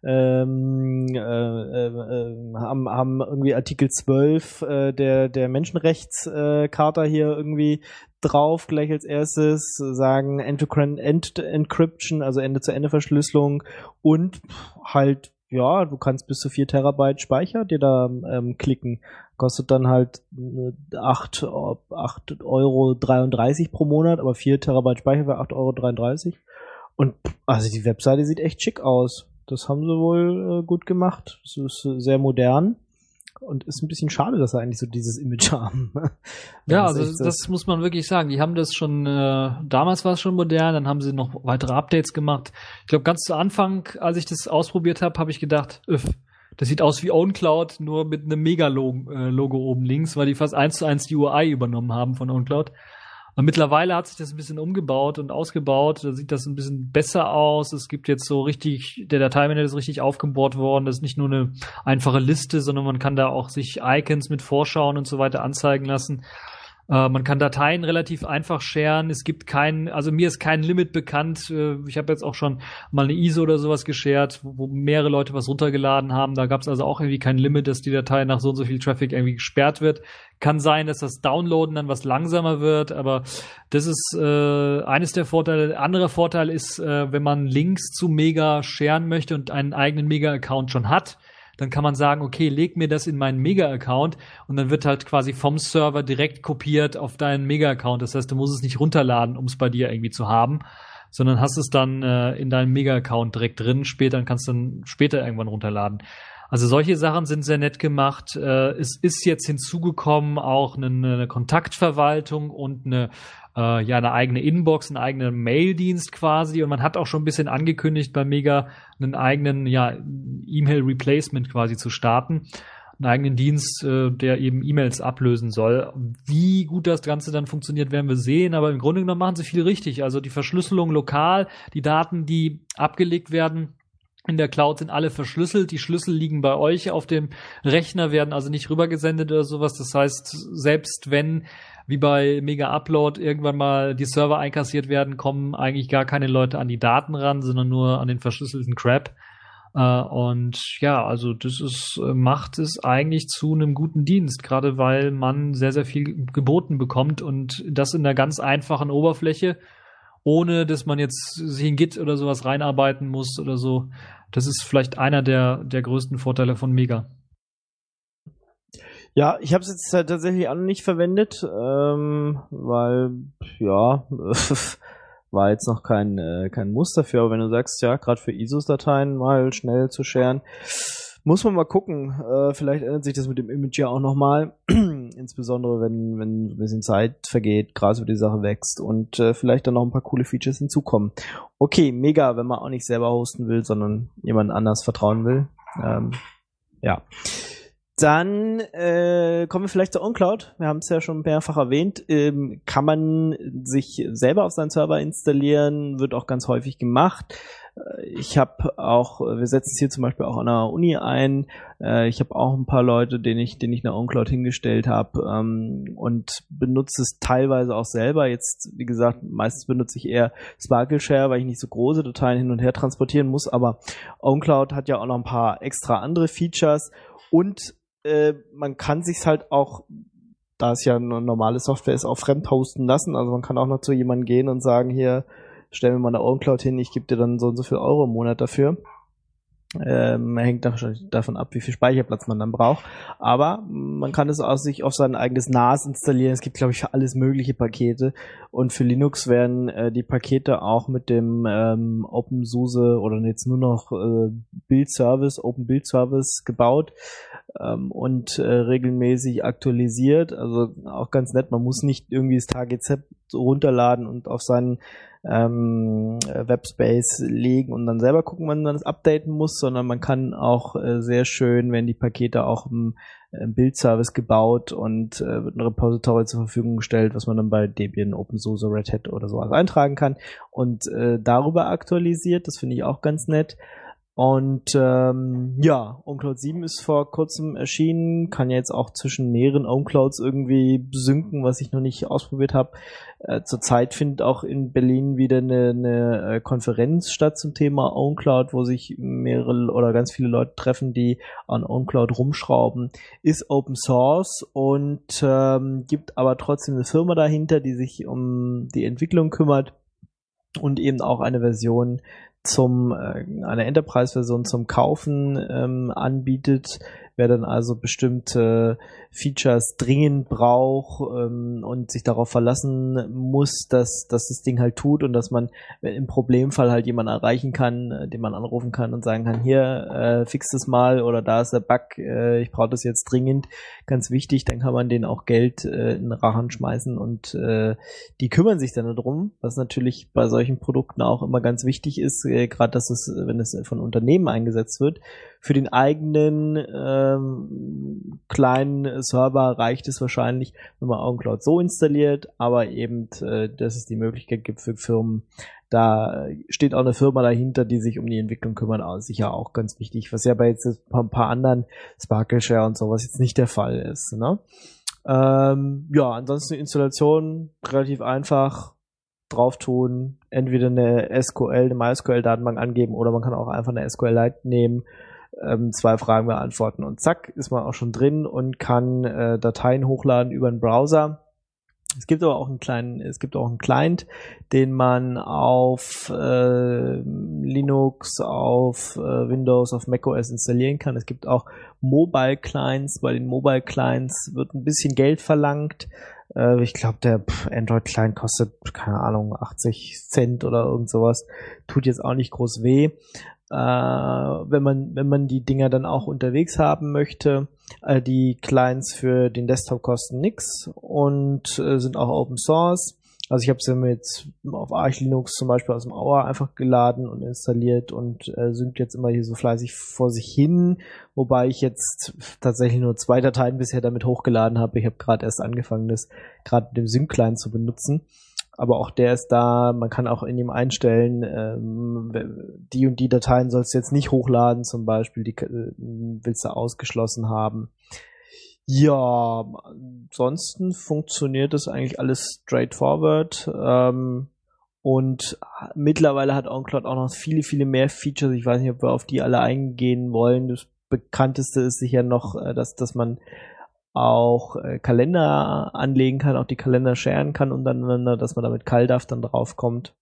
ähm, äh, äh, äh, haben, haben irgendwie Artikel zwölf äh, der der Menschenrechtscharta äh, hier irgendwie drauf, gleich als erstes, sagen End-to-End-Encryption, also Ende-zu-Ende-Verschlüsselung und halt, ja, du kannst bis zu vier Terabyte Speicher dir da ähm, klicken. Kostet dann halt acht Euro dreiunddreißig pro Monat, aber vier Terabyte Speicher für acht Euro dreiunddreißig. Und also die Webseite sieht echt schick aus. Das haben sie wohl äh, gut gemacht. Es ist äh, sehr modern. Und ist ein bisschen schade, dass sie eigentlich so dieses Image haben. Ja, Das ist also echt das, das- muss man wirklich sagen. Die haben das schon, äh, damals war es schon modern, dann haben sie noch weitere Updates gemacht. Ich glaube, ganz zu Anfang, als ich das ausprobiert habe, habe ich gedacht, öff, das sieht aus wie OwnCloud, nur mit einem Mega-Logo äh, Logo oben links, weil die fast eins zu eins die U I übernommen haben von OwnCloud. Und mittlerweile hat sich das ein bisschen umgebaut und ausgebaut. Da sieht das ein bisschen besser aus. Es gibt jetzt so richtig, der Dateimanager ist richtig aufgebohrt worden. Das ist nicht nur eine einfache Liste, sondern man kann da auch sich Icons mit Vorschauen und so weiter anzeigen lassen. Äh, man kann Dateien relativ einfach sharen. Es gibt kein, also mir ist kein Limit bekannt. Äh, ich habe jetzt auch schon mal eine I S O oder sowas geshared, wo, wo mehrere Leute was runtergeladen haben. Da gab es also auch irgendwie kein Limit, dass die Datei nach so und so viel Traffic irgendwie gesperrt wird. Kann sein, dass das Downloaden dann was langsamer wird, aber das ist äh, eines der Vorteile. Der andere Vorteil ist, äh, wenn man Links zu Mega sharen möchte und einen eigenen Mega-Account schon hat, dann kann man sagen, okay, leg mir das in meinen Mega-Account und dann wird halt quasi vom Server direkt kopiert auf deinen Mega-Account. Das heißt, du musst es nicht runterladen, um es bei dir irgendwie zu haben, sondern hast es dann äh, in deinem Mega-Account direkt drin später und kannst dann später irgendwann runterladen. Also solche Sachen sind sehr nett gemacht. Äh, es ist jetzt hinzugekommen auch eine, eine Kontaktverwaltung und eine, äh, ja, eine eigene Inbox, einen eigenen Maildienst quasi. Und man hat auch schon ein bisschen angekündigt, bei Mega einen eigenen, ja, E-Mail-Replacement quasi zu starten. Einen eigenen Dienst, äh, der eben E-Mails ablösen soll. Wie gut das Ganze dann funktioniert, werden wir sehen. Aber im Grunde genommen machen sie viel richtig. Also die Verschlüsselung lokal, die Daten, die abgelegt werden in der Cloud, sind alle verschlüsselt. Die Schlüssel liegen bei euch auf dem Rechner, werden also nicht rübergesendet oder sowas. Das heißt, selbst wenn, wie bei Mega Upload, irgendwann mal die Server einkassiert werden, kommen eigentlich gar keine Leute an die Daten ran, sondern nur an den verschlüsselten Crap. Uh, und ja, also das ist, macht es eigentlich zu einem guten Dienst, gerade weil man sehr, sehr viel geboten bekommt und das in einer ganz einfachen Oberfläche, ohne dass man jetzt sich in Git oder sowas reinarbeiten muss oder so. Das ist vielleicht einer der, der größten Vorteile von Mega. Ja, ich habe es jetzt halt tatsächlich auch noch nicht verwendet, ähm, weil, ja, war jetzt noch kein äh, kein Muss dafür, aber wenn du sagst, ja, gerade für I S O-Dateien mal schnell zu sharen, muss man mal gucken. Äh, vielleicht ändert sich das mit dem Image ja auch nochmal, insbesondere wenn wenn ein bisschen Zeit vergeht, Gras über die Sache wächst und äh, vielleicht dann noch ein paar coole Features hinzukommen. Okay, mega, wenn man auch nicht selber hosten will, sondern jemand anders vertrauen will. Ähm, ja. Dann äh, kommen wir vielleicht zu OwnCloud. Wir haben es ja schon mehrfach erwähnt. Ähm, kann man sich selber auf seinen Server installieren, wird auch ganz häufig gemacht. Äh, ich habe auch, wir setzen es hier zum Beispiel auch an der Uni ein. Äh, ich habe auch ein paar Leute, denen ich, denen ich eine OwnCloud hingestellt habe ähm, und benutze es teilweise auch selber. Jetzt, wie gesagt, meistens benutze ich eher Sparkle Share, weil ich nicht so große Dateien hin und her transportieren muss. Aber OwnCloud hat ja auch noch ein paar extra andere Features und Äh, man kann sich's halt auch, da es ja eine normale Software ist, auch fremd hosten lassen. Also man kann auch noch zu jemandem gehen und sagen, hier, stell mir mal eine OwnCloud hin, ich gebe dir dann so und so viel Euro im Monat dafür. Ähm, hängt davon ab, wie viel Speicherplatz man dann braucht. Aber man kann es auch sich auf sein eigenes N A S installieren. Es gibt, glaube ich, für alles mögliche Pakete. Und für Linux werden äh, die Pakete auch mit dem ähm, OpenSUSE oder jetzt nur noch äh, Build Service, Open Build Service gebaut ähm, und äh, regelmäßig aktualisiert. Also auch ganz nett. Man muss nicht irgendwie das T G Z runterladen und auf seinen ähm, Webspace legen und dann selber gucken, wann man das updaten muss, sondern man kann auch äh, sehr schön, wenn die Pakete auch im, im Build-Service gebaut und äh, wird ein Repository zur Verfügung gestellt, was man dann bei Debian, OpenSUSE, Red Hat oder sowas eintragen kann und äh, darüber aktualisiert. Das finde ich auch ganz nett. Und ähm, ja, OwnCloud sieben ist vor kurzem erschienen, kann ja jetzt auch zwischen mehreren OwnClouds irgendwie synken, was ich noch nicht ausprobiert habe. Äh, zurzeit findet auch in Berlin wieder eine, eine äh, Konferenz statt zum Thema OwnCloud, wo sich mehrere oder ganz viele Leute treffen, die an OwnCloud rumschrauben. Ist Open Source und ähm, gibt aber trotzdem eine Firma dahinter, die sich um die Entwicklung kümmert und eben auch eine Version zum äh, eine Enterprise-Version zum Kaufen ähm, anbietet. Wer dann also bestimmte Features dringend braucht ähm, und sich darauf verlassen muss, dass, dass das Ding halt tut und dass man im Problemfall halt jemanden erreichen kann, äh, den man anrufen kann und sagen kann, hier, äh, fix das mal oder da ist der Bug, äh, ich brauche das jetzt dringend, ganz wichtig, dann kann man denen auch Geld äh, in den Rachen schmeißen und äh, die kümmern sich dann darum, was natürlich bei solchen Produkten auch immer ganz wichtig ist, äh, gerade dass es, wenn es von Unternehmen eingesetzt wird, für den eigenen ähm, kleinen Server reicht es wahrscheinlich, wenn man OwnCloud so installiert, aber eben, äh, dass es die Möglichkeit gibt für Firmen, da steht auch eine Firma dahinter, die sich um die Entwicklung kümmert, auch sicher auch ganz wichtig, was ja bei jetzt ein paar anderen Sparkle-Share und sowas jetzt nicht der Fall ist. Ne? Ähm, ja, ansonsten die Installation relativ einfach, drauf tun, entweder eine S Q L, eine MySQL-Datenbank angeben oder man kann auch einfach eine SQLite nehmen, ähm, zwei Fragen beantworten und zack, ist man auch schon drin und kann äh, Dateien hochladen über den Browser. Es gibt aber auch einen kleinen, es gibt auch einen Client, den man auf äh, Linux, auf äh, Windows, auf macOS installieren kann. Es gibt auch Mobile Clients. Bei den Mobile Clients wird ein bisschen Geld verlangt. Äh, ich glaube, der Android Client kostet, keine Ahnung, achtzig Cent oder irgend sowas. Tut jetzt auch nicht groß weh. Äh, wenn man wenn man die Dinger dann auch unterwegs haben möchte. Äh, die Clients für den Desktop kosten nix und äh, sind auch Open Source. Also ich habe sie mir jetzt auf Arch Linux zum Beispiel aus dem Auer einfach geladen und installiert und äh, synkt jetzt immer hier so fleißig vor sich hin, wobei ich jetzt tatsächlich nur zwei Dateien bisher damit hochgeladen habe. Ich habe gerade erst angefangen, das gerade mit dem Sync-Client zu benutzen. Aber auch der ist da, man kann auch in ihm einstellen, ähm, die und die Dateien sollst du jetzt nicht hochladen, zum Beispiel, die äh, willst du ausgeschlossen haben. Ja, ansonsten funktioniert das eigentlich alles straightforward. Ähm, und mittlerweile hat OwnCloud auch noch viele, viele mehr Features. Ich weiß nicht, ob wir auf die alle eingehen wollen. Das bekannteste ist sicher noch, dass, dass man auch äh, Kalender anlegen kann, auch die Kalender sharen kann untereinander, dass man damit CalDAV dann draufkommt.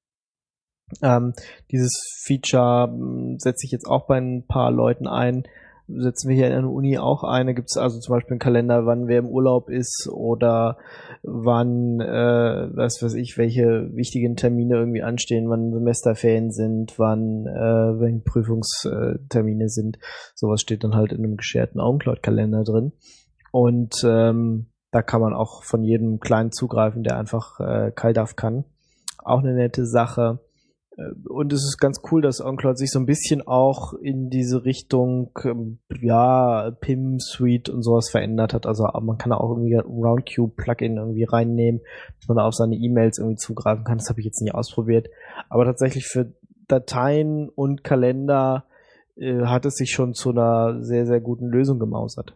Ähm, dieses Feature mh, setze ich jetzt auch bei ein paar Leuten ein. Setzen wir hier in der Uni auch ein. Da gibt es also zum Beispiel einen Kalender, wann wer im Urlaub ist oder wann, äh, was weiß ich, welche wichtigen Termine irgendwie anstehen, wann Semesterferien sind, wann äh, wenn Prüfungstermine sind. Sowas steht dann halt in einem gesharten OwnCloud-Kalender drin. Und ähm, da kann man auch von jedem Client zugreifen, der einfach äh, CalDAV kann. Auch eine nette Sache. Und es ist ganz cool, dass OwnCloud sich so ein bisschen auch in diese Richtung, ähm, ja, P I M-Suite und sowas verändert hat. Also man kann auch irgendwie ein Roundcube-Plugin irgendwie reinnehmen, dass man da auf seine E-Mails irgendwie zugreifen kann. Das habe ich jetzt nicht ausprobiert. Aber tatsächlich für Dateien und Kalender äh, hat es sich schon zu einer sehr, sehr guten Lösung gemausert.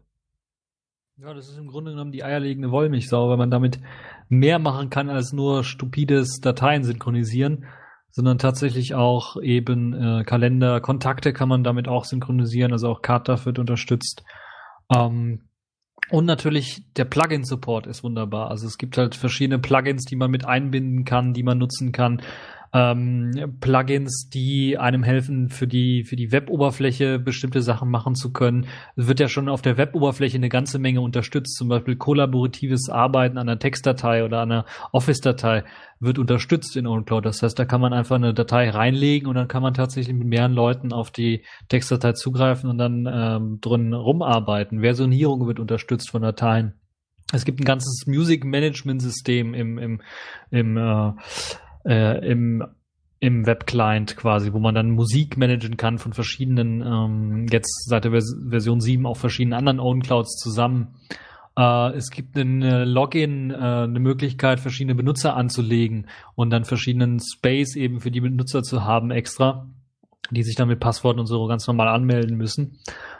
Ja, das ist im Grunde genommen die eierlegende Wollmilchsau, weil man damit mehr machen kann als nur stupides Dateien synchronisieren, sondern tatsächlich auch eben äh, Kalender, Kontakte kann man damit auch synchronisieren, also auch CalDAV wird unterstützt. Ähm, und natürlich der Plugin-Support ist wunderbar. Also es gibt halt verschiedene Plugins, die man mit einbinden kann, die man nutzen kann. Ähm, Plugins, die einem helfen, für die für die Web-Oberfläche bestimmte Sachen machen zu können. Es wird ja schon auf der Web-Oberfläche eine ganze Menge unterstützt. Zum Beispiel kollaboratives Arbeiten an einer Textdatei oder an einer Office-Datei wird unterstützt in OwnCloud. Das heißt, da kann man einfach eine Datei reinlegen und dann kann man tatsächlich mit mehreren Leuten auf die Textdatei zugreifen und dann ähm, drin rumarbeiten. Versionierung wird unterstützt von Dateien. Es gibt ein ganzes Music-Management-System im im im äh, Äh, im im Web-Client quasi, wo man dann Musik managen kann von verschiedenen, ähm, jetzt seit der Vers- Version sieben auch verschiedenen anderen OwnClouds zusammen. Äh, es gibt ein äh, Login, äh, eine Möglichkeit, verschiedene Benutzer anzulegen und dann verschiedenen Space eben für die Benutzer zu haben extra. die sich dann mit Passworten und so ganz normal anmelden müssen.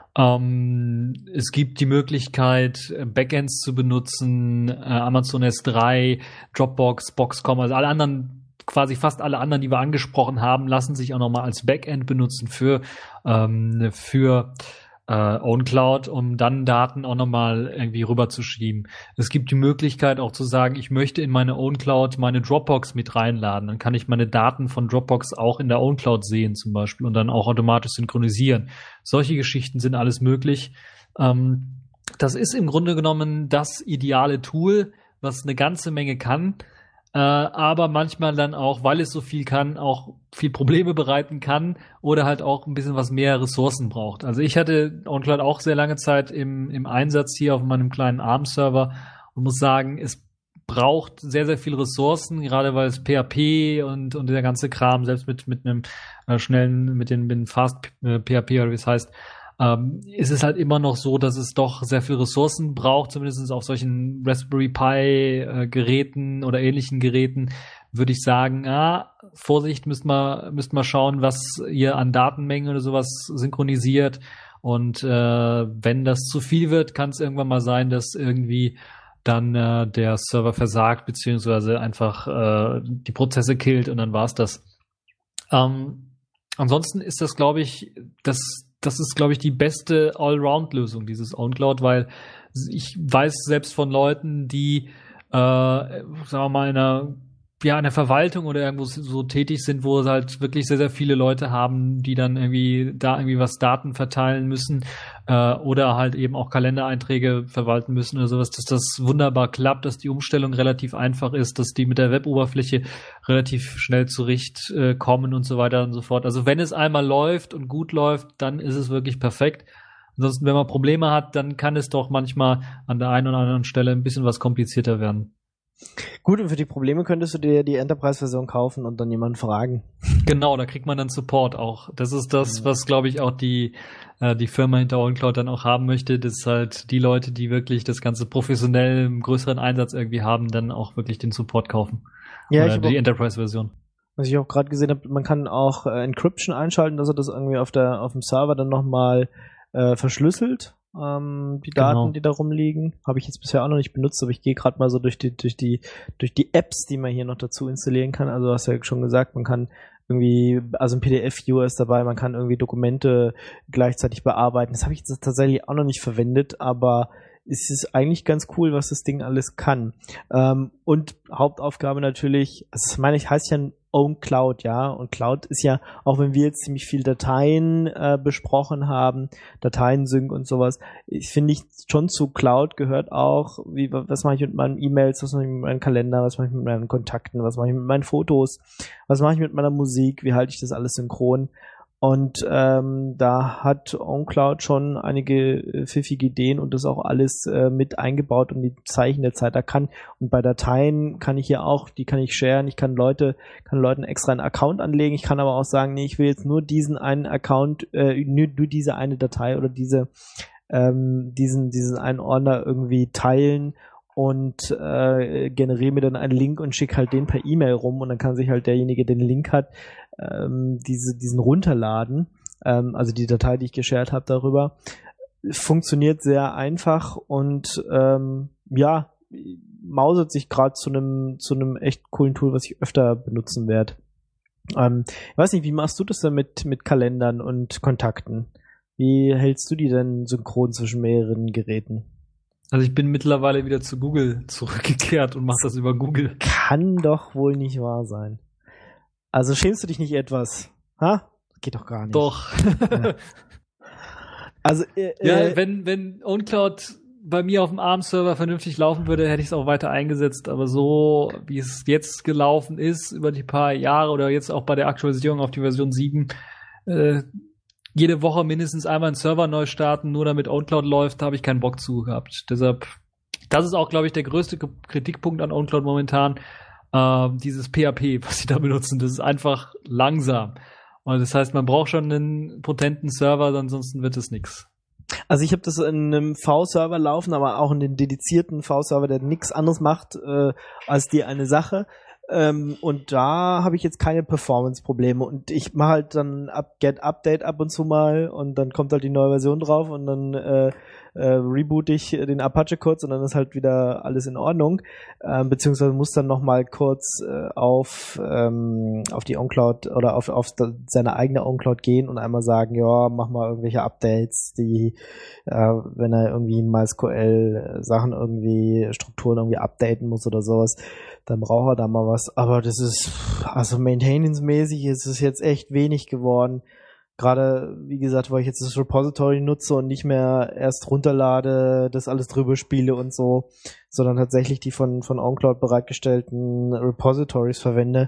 Ähm, es gibt die Möglichkeit, Backends zu benutzen, äh, Amazon S drei, Dropbox, Box Punkt com, also alle anderen, quasi fast alle anderen, die wir angesprochen haben, lassen sich auch nochmal als Backend benutzen für, ähm, für äh, OwnCloud, um dann Daten auch nochmal irgendwie rüberzuschieben. Es gibt die Möglichkeit auch zu sagen, ich möchte in meine OwnCloud meine Dropbox mit reinladen. Dann kann ich meine Daten von Dropbox auch in der OwnCloud sehen zum Beispiel und dann auch automatisch synchronisieren. Solche Geschichten sind alles möglich. Ähm, das ist im Grunde genommen das ideale Tool, was eine ganze Menge kann, äh, aber manchmal dann auch, weil es so viel kann, auch viel Probleme bereiten kann oder halt auch ein bisschen was mehr Ressourcen braucht. Also ich hatte OwnCloud auch sehr lange Zeit im, im Einsatz hier auf meinem kleinen A R M-Server und muss sagen, es braucht sehr, sehr viel Ressourcen, gerade weil es P H P und, und der ganze Kram, selbst mit, mit einem äh, schnellen, mit den, mit den Fast äh, P H P oder wie es heißt, ähm, ist es halt immer noch so, dass es doch sehr viel Ressourcen braucht, zumindest auf solchen Raspberry Pi äh, Geräten oder ähnlichen Geräten, würde ich sagen, ah, Vorsicht, müsst mal, müsst mal schauen, was ihr an Datenmengen oder sowas synchronisiert. Und äh, wenn das zu viel wird, kann es irgendwann mal sein, dass irgendwie dann äh, der Server versagt, beziehungsweise einfach äh, die Prozesse killt und dann war's das. Ähm, ansonsten ist das, glaube ich, das, das ist, glaube ich, die beste Allround-Lösung, dieses OwnCloud, weil ich weiß selbst von Leuten, die, äh, sagen wir mal, in einer ja, in der Verwaltung oder irgendwo so tätig sind, wo es halt wirklich sehr, sehr viele Leute haben, die dann irgendwie da irgendwie was Daten verteilen müssen äh, oder halt eben auch Kalendereinträge verwalten müssen oder sowas, dass das wunderbar klappt, dass die Umstellung relativ einfach ist, dass die mit der Web-Oberfläche relativ schnell zurechtkommen äh, und so weiter und so fort. Also wenn es einmal läuft und gut läuft, dann ist es wirklich perfekt. Ansonsten, wenn man Probleme hat, dann kann es doch manchmal an der einen oder anderen Stelle ein bisschen was komplizierter werden. Gut, und für die Probleme könntest du dir die Enterprise-Version kaufen und dann jemanden fragen. Genau, da kriegt man dann Support auch. Das ist das, was, glaube ich, auch die äh, die Firma hinter OwnCloud dann auch haben möchte, dass halt die Leute, die wirklich das Ganze professionell im größeren Einsatz irgendwie haben, dann auch wirklich den Support kaufen. Ja, Oder ich die Enterprise-Version. Was ich auch gerade gesehen habe, man kann auch äh, Encryption einschalten, dass er das irgendwie auf der auf dem Server dann nochmal äh, verschlüsselt. Ähm, die Daten, Genau. die da rumliegen, habe ich jetzt bisher auch noch nicht benutzt, aber ich gehe gerade mal so durch die durch die durch die Apps, die man hier noch dazu installieren kann. Also du hast ja schon gesagt, man kann irgendwie, also ein P D F-Viewer ist dabei, man kann irgendwie Dokumente gleichzeitig bearbeiten. Das habe ich jetzt tatsächlich auch noch nicht verwendet, aber es ist eigentlich ganz cool, was das Ding alles kann. Ähm, und Hauptaufgabe natürlich, also das meine ich, heißt ja OwnCloud, ja, und Cloud ist ja, auch wenn wir jetzt ziemlich viel Dateien äh, besprochen haben, Dateiensync und sowas, ich finde ich schon zu Cloud gehört auch, wie, was mache ich mit meinen E-Mails, was mache ich mit meinem Kalender, was mache ich mit meinen Kontakten, was mache ich mit meinen Fotos, was mache ich mit meiner Musik, wie halte ich das alles synchron? Und ähm, da hat OwnCloud schon einige äh, pfiffige Ideen und das auch alles äh, mit eingebaut und die Zeichen der Zeit erkannt. Und bei Dateien kann ich hier auch, die kann ich sharen, ich kann Leute, kann Leuten extra einen Account anlegen, ich kann aber auch sagen, nee, ich will jetzt nur diesen einen Account, äh, nur, nur diese eine Datei oder diese ähm, diesen diesen einen Ordner irgendwie teilen und äh, generiere mir dann einen Link und schicke halt den per E-Mail rum und dann kann sich halt derjenige, der den Link hat, ähm, diese diesen runterladen, ähm, also die Datei, die ich geshared habe darüber. Funktioniert sehr einfach und ähm, ja, mausert sich gerade zu einem zu einem echt coolen Tool, was ich öfter benutzen werde. Ähm, ich weiß nicht, wie machst du das denn mit mit Kalendern und Kontakten? Wie hältst du die denn synchron zwischen mehreren Geräten? Also ich bin mittlerweile wieder zu Google zurückgekehrt und mache das über Google. Kann doch wohl nicht wahr sein. Also schämst du dich nicht etwas? Ha? Geht doch gar nicht. Doch. Ja. Also äh, ja, äh, wenn wenn OwnCloud bei mir auf dem A R M-Server vernünftig laufen würde, hätte ich es auch weiter eingesetzt. Aber so, wie es jetzt gelaufen ist, über die paar Jahre oder jetzt auch bei der Aktualisierung auf die Version sieben, äh, jede Woche mindestens einmal einen Server neu starten, nur damit OwnCloud läuft, da habe ich keinen Bock zu gehabt. Deshalb, das ist auch, glaube ich, der größte Kritikpunkt an OwnCloud momentan, äh, dieses P H P, was sie da benutzen. Das ist einfach langsam. Und das heißt, man braucht schon einen potenten Server, ansonsten wird es nichts. Also ich habe das in einem V-Server laufen, aber auch in den dedizierten V-Server, der nichts anderes macht äh, als die eine Sache. Ähm, und da habe ich jetzt keine Performance-Probleme und ich mache halt dann up, Get Update ab und zu mal und dann kommt halt die neue Version drauf und dann äh, äh, reboot ich den Apache kurz und dann ist halt wieder alles in Ordnung, ähm, beziehungsweise muss dann nochmal kurz äh, auf ähm, auf die OwnCloud oder auf, auf da, seine eigene OwnCloud gehen und einmal sagen, ja, mach mal irgendwelche Updates, die äh, wenn er irgendwie MySQL Sachen irgendwie, Strukturen irgendwie updaten muss oder sowas, dann braucht er da mal was. Aber das ist, also maintenance-mäßig ist es jetzt echt wenig geworden. Gerade, wie gesagt, weil ich jetzt das Repository nutze und nicht mehr erst runterlade, das alles drüber spiele und so, sondern tatsächlich die von, von OwnCloud bereitgestellten Repositories verwende,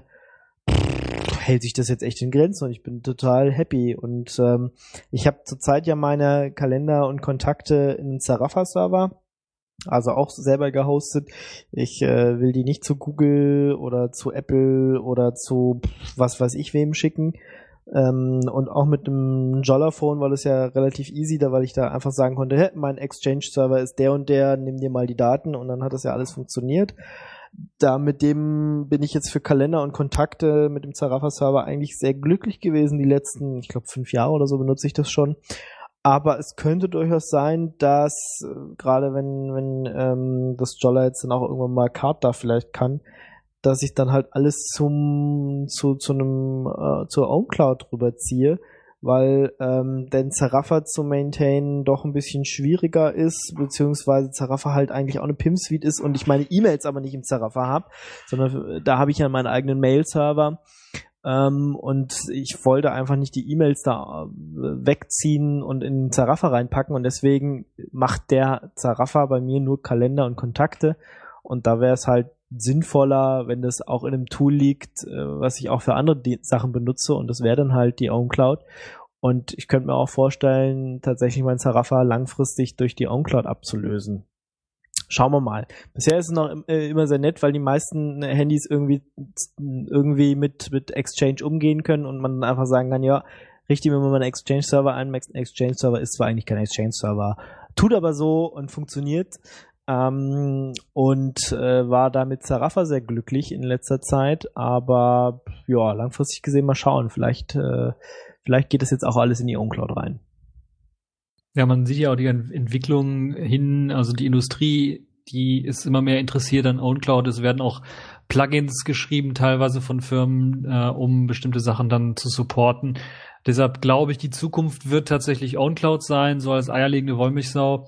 hält sich das jetzt echt in Grenzen und ich bin total happy. Und ähm, ich habe zurzeit ja meine Kalender und Kontakte in einem Zaraffa-Server, also auch selber gehostet. Ich äh, will die nicht zu Google oder zu Apple oder zu was weiß ich wem schicken. Ähm, und auch mit dem Jolla-Phone war das ja relativ easy, da weil ich da einfach sagen konnte, hey, mein Exchange-Server ist der und der, nimm dir mal die Daten und dann hat das ja alles funktioniert. Da mit dem bin ich jetzt für Kalender und Kontakte mit dem Zaraffa-Server eigentlich sehr glücklich gewesen. Die letzten, ich glaube, fünf Jahre oder so benutze ich das schon. Aber es könnte durchaus sein, dass äh, gerade wenn wenn ähm, das Jolla jetzt dann auch irgendwann mal Card da vielleicht kann, dass ich dann halt alles zum zu zu einem äh, zur OwnCloud rüberziehe, weil ähm, denn Zaraffa zu maintainen doch ein bisschen schwieriger ist, beziehungsweise Zaraffa halt eigentlich auch eine P I M-Suite ist und ich meine E-Mails aber nicht im Zaraffa habe, sondern da habe ich ja meinen eigenen Mail-Server. Ähm, und ich wollte einfach nicht die E-Mails da wegziehen und in den Zaraffa reinpacken und deswegen macht der Zaraffa bei mir nur Kalender und Kontakte und da wäre es halt sinnvoller, wenn das auch in einem Tool liegt, was ich auch für andere Sachen benutze und das wäre dann halt die OwnCloud und ich könnte mir auch vorstellen, tatsächlich mein Zaraffa langfristig durch die OwnCloud abzulösen. Schauen wir mal. Bisher ist es noch äh, immer sehr nett, weil die meisten Handys irgendwie irgendwie mit mit Exchange umgehen können und man einfach sagen kann, ja, richte mir mal einen Exchange-Server ein. Ein Exchange-Server ist zwar eigentlich kein Exchange-Server, tut aber so und funktioniert. Ähm, und äh, war da mit Zaraffa sehr glücklich in letzter Zeit, aber ja, langfristig gesehen mal schauen. Vielleicht, äh, vielleicht geht das jetzt auch alles in die OwnCloud rein. Ja, man sieht ja auch die Entwicklung hin, also die Industrie, die ist immer mehr interessiert an OwnCloud. Es werden auch Plugins geschrieben, teilweise von Firmen, äh, um bestimmte Sachen dann zu supporten. Deshalb glaube ich, die Zukunft wird tatsächlich OwnCloud sein, so als eierlegende Wollmilchsau.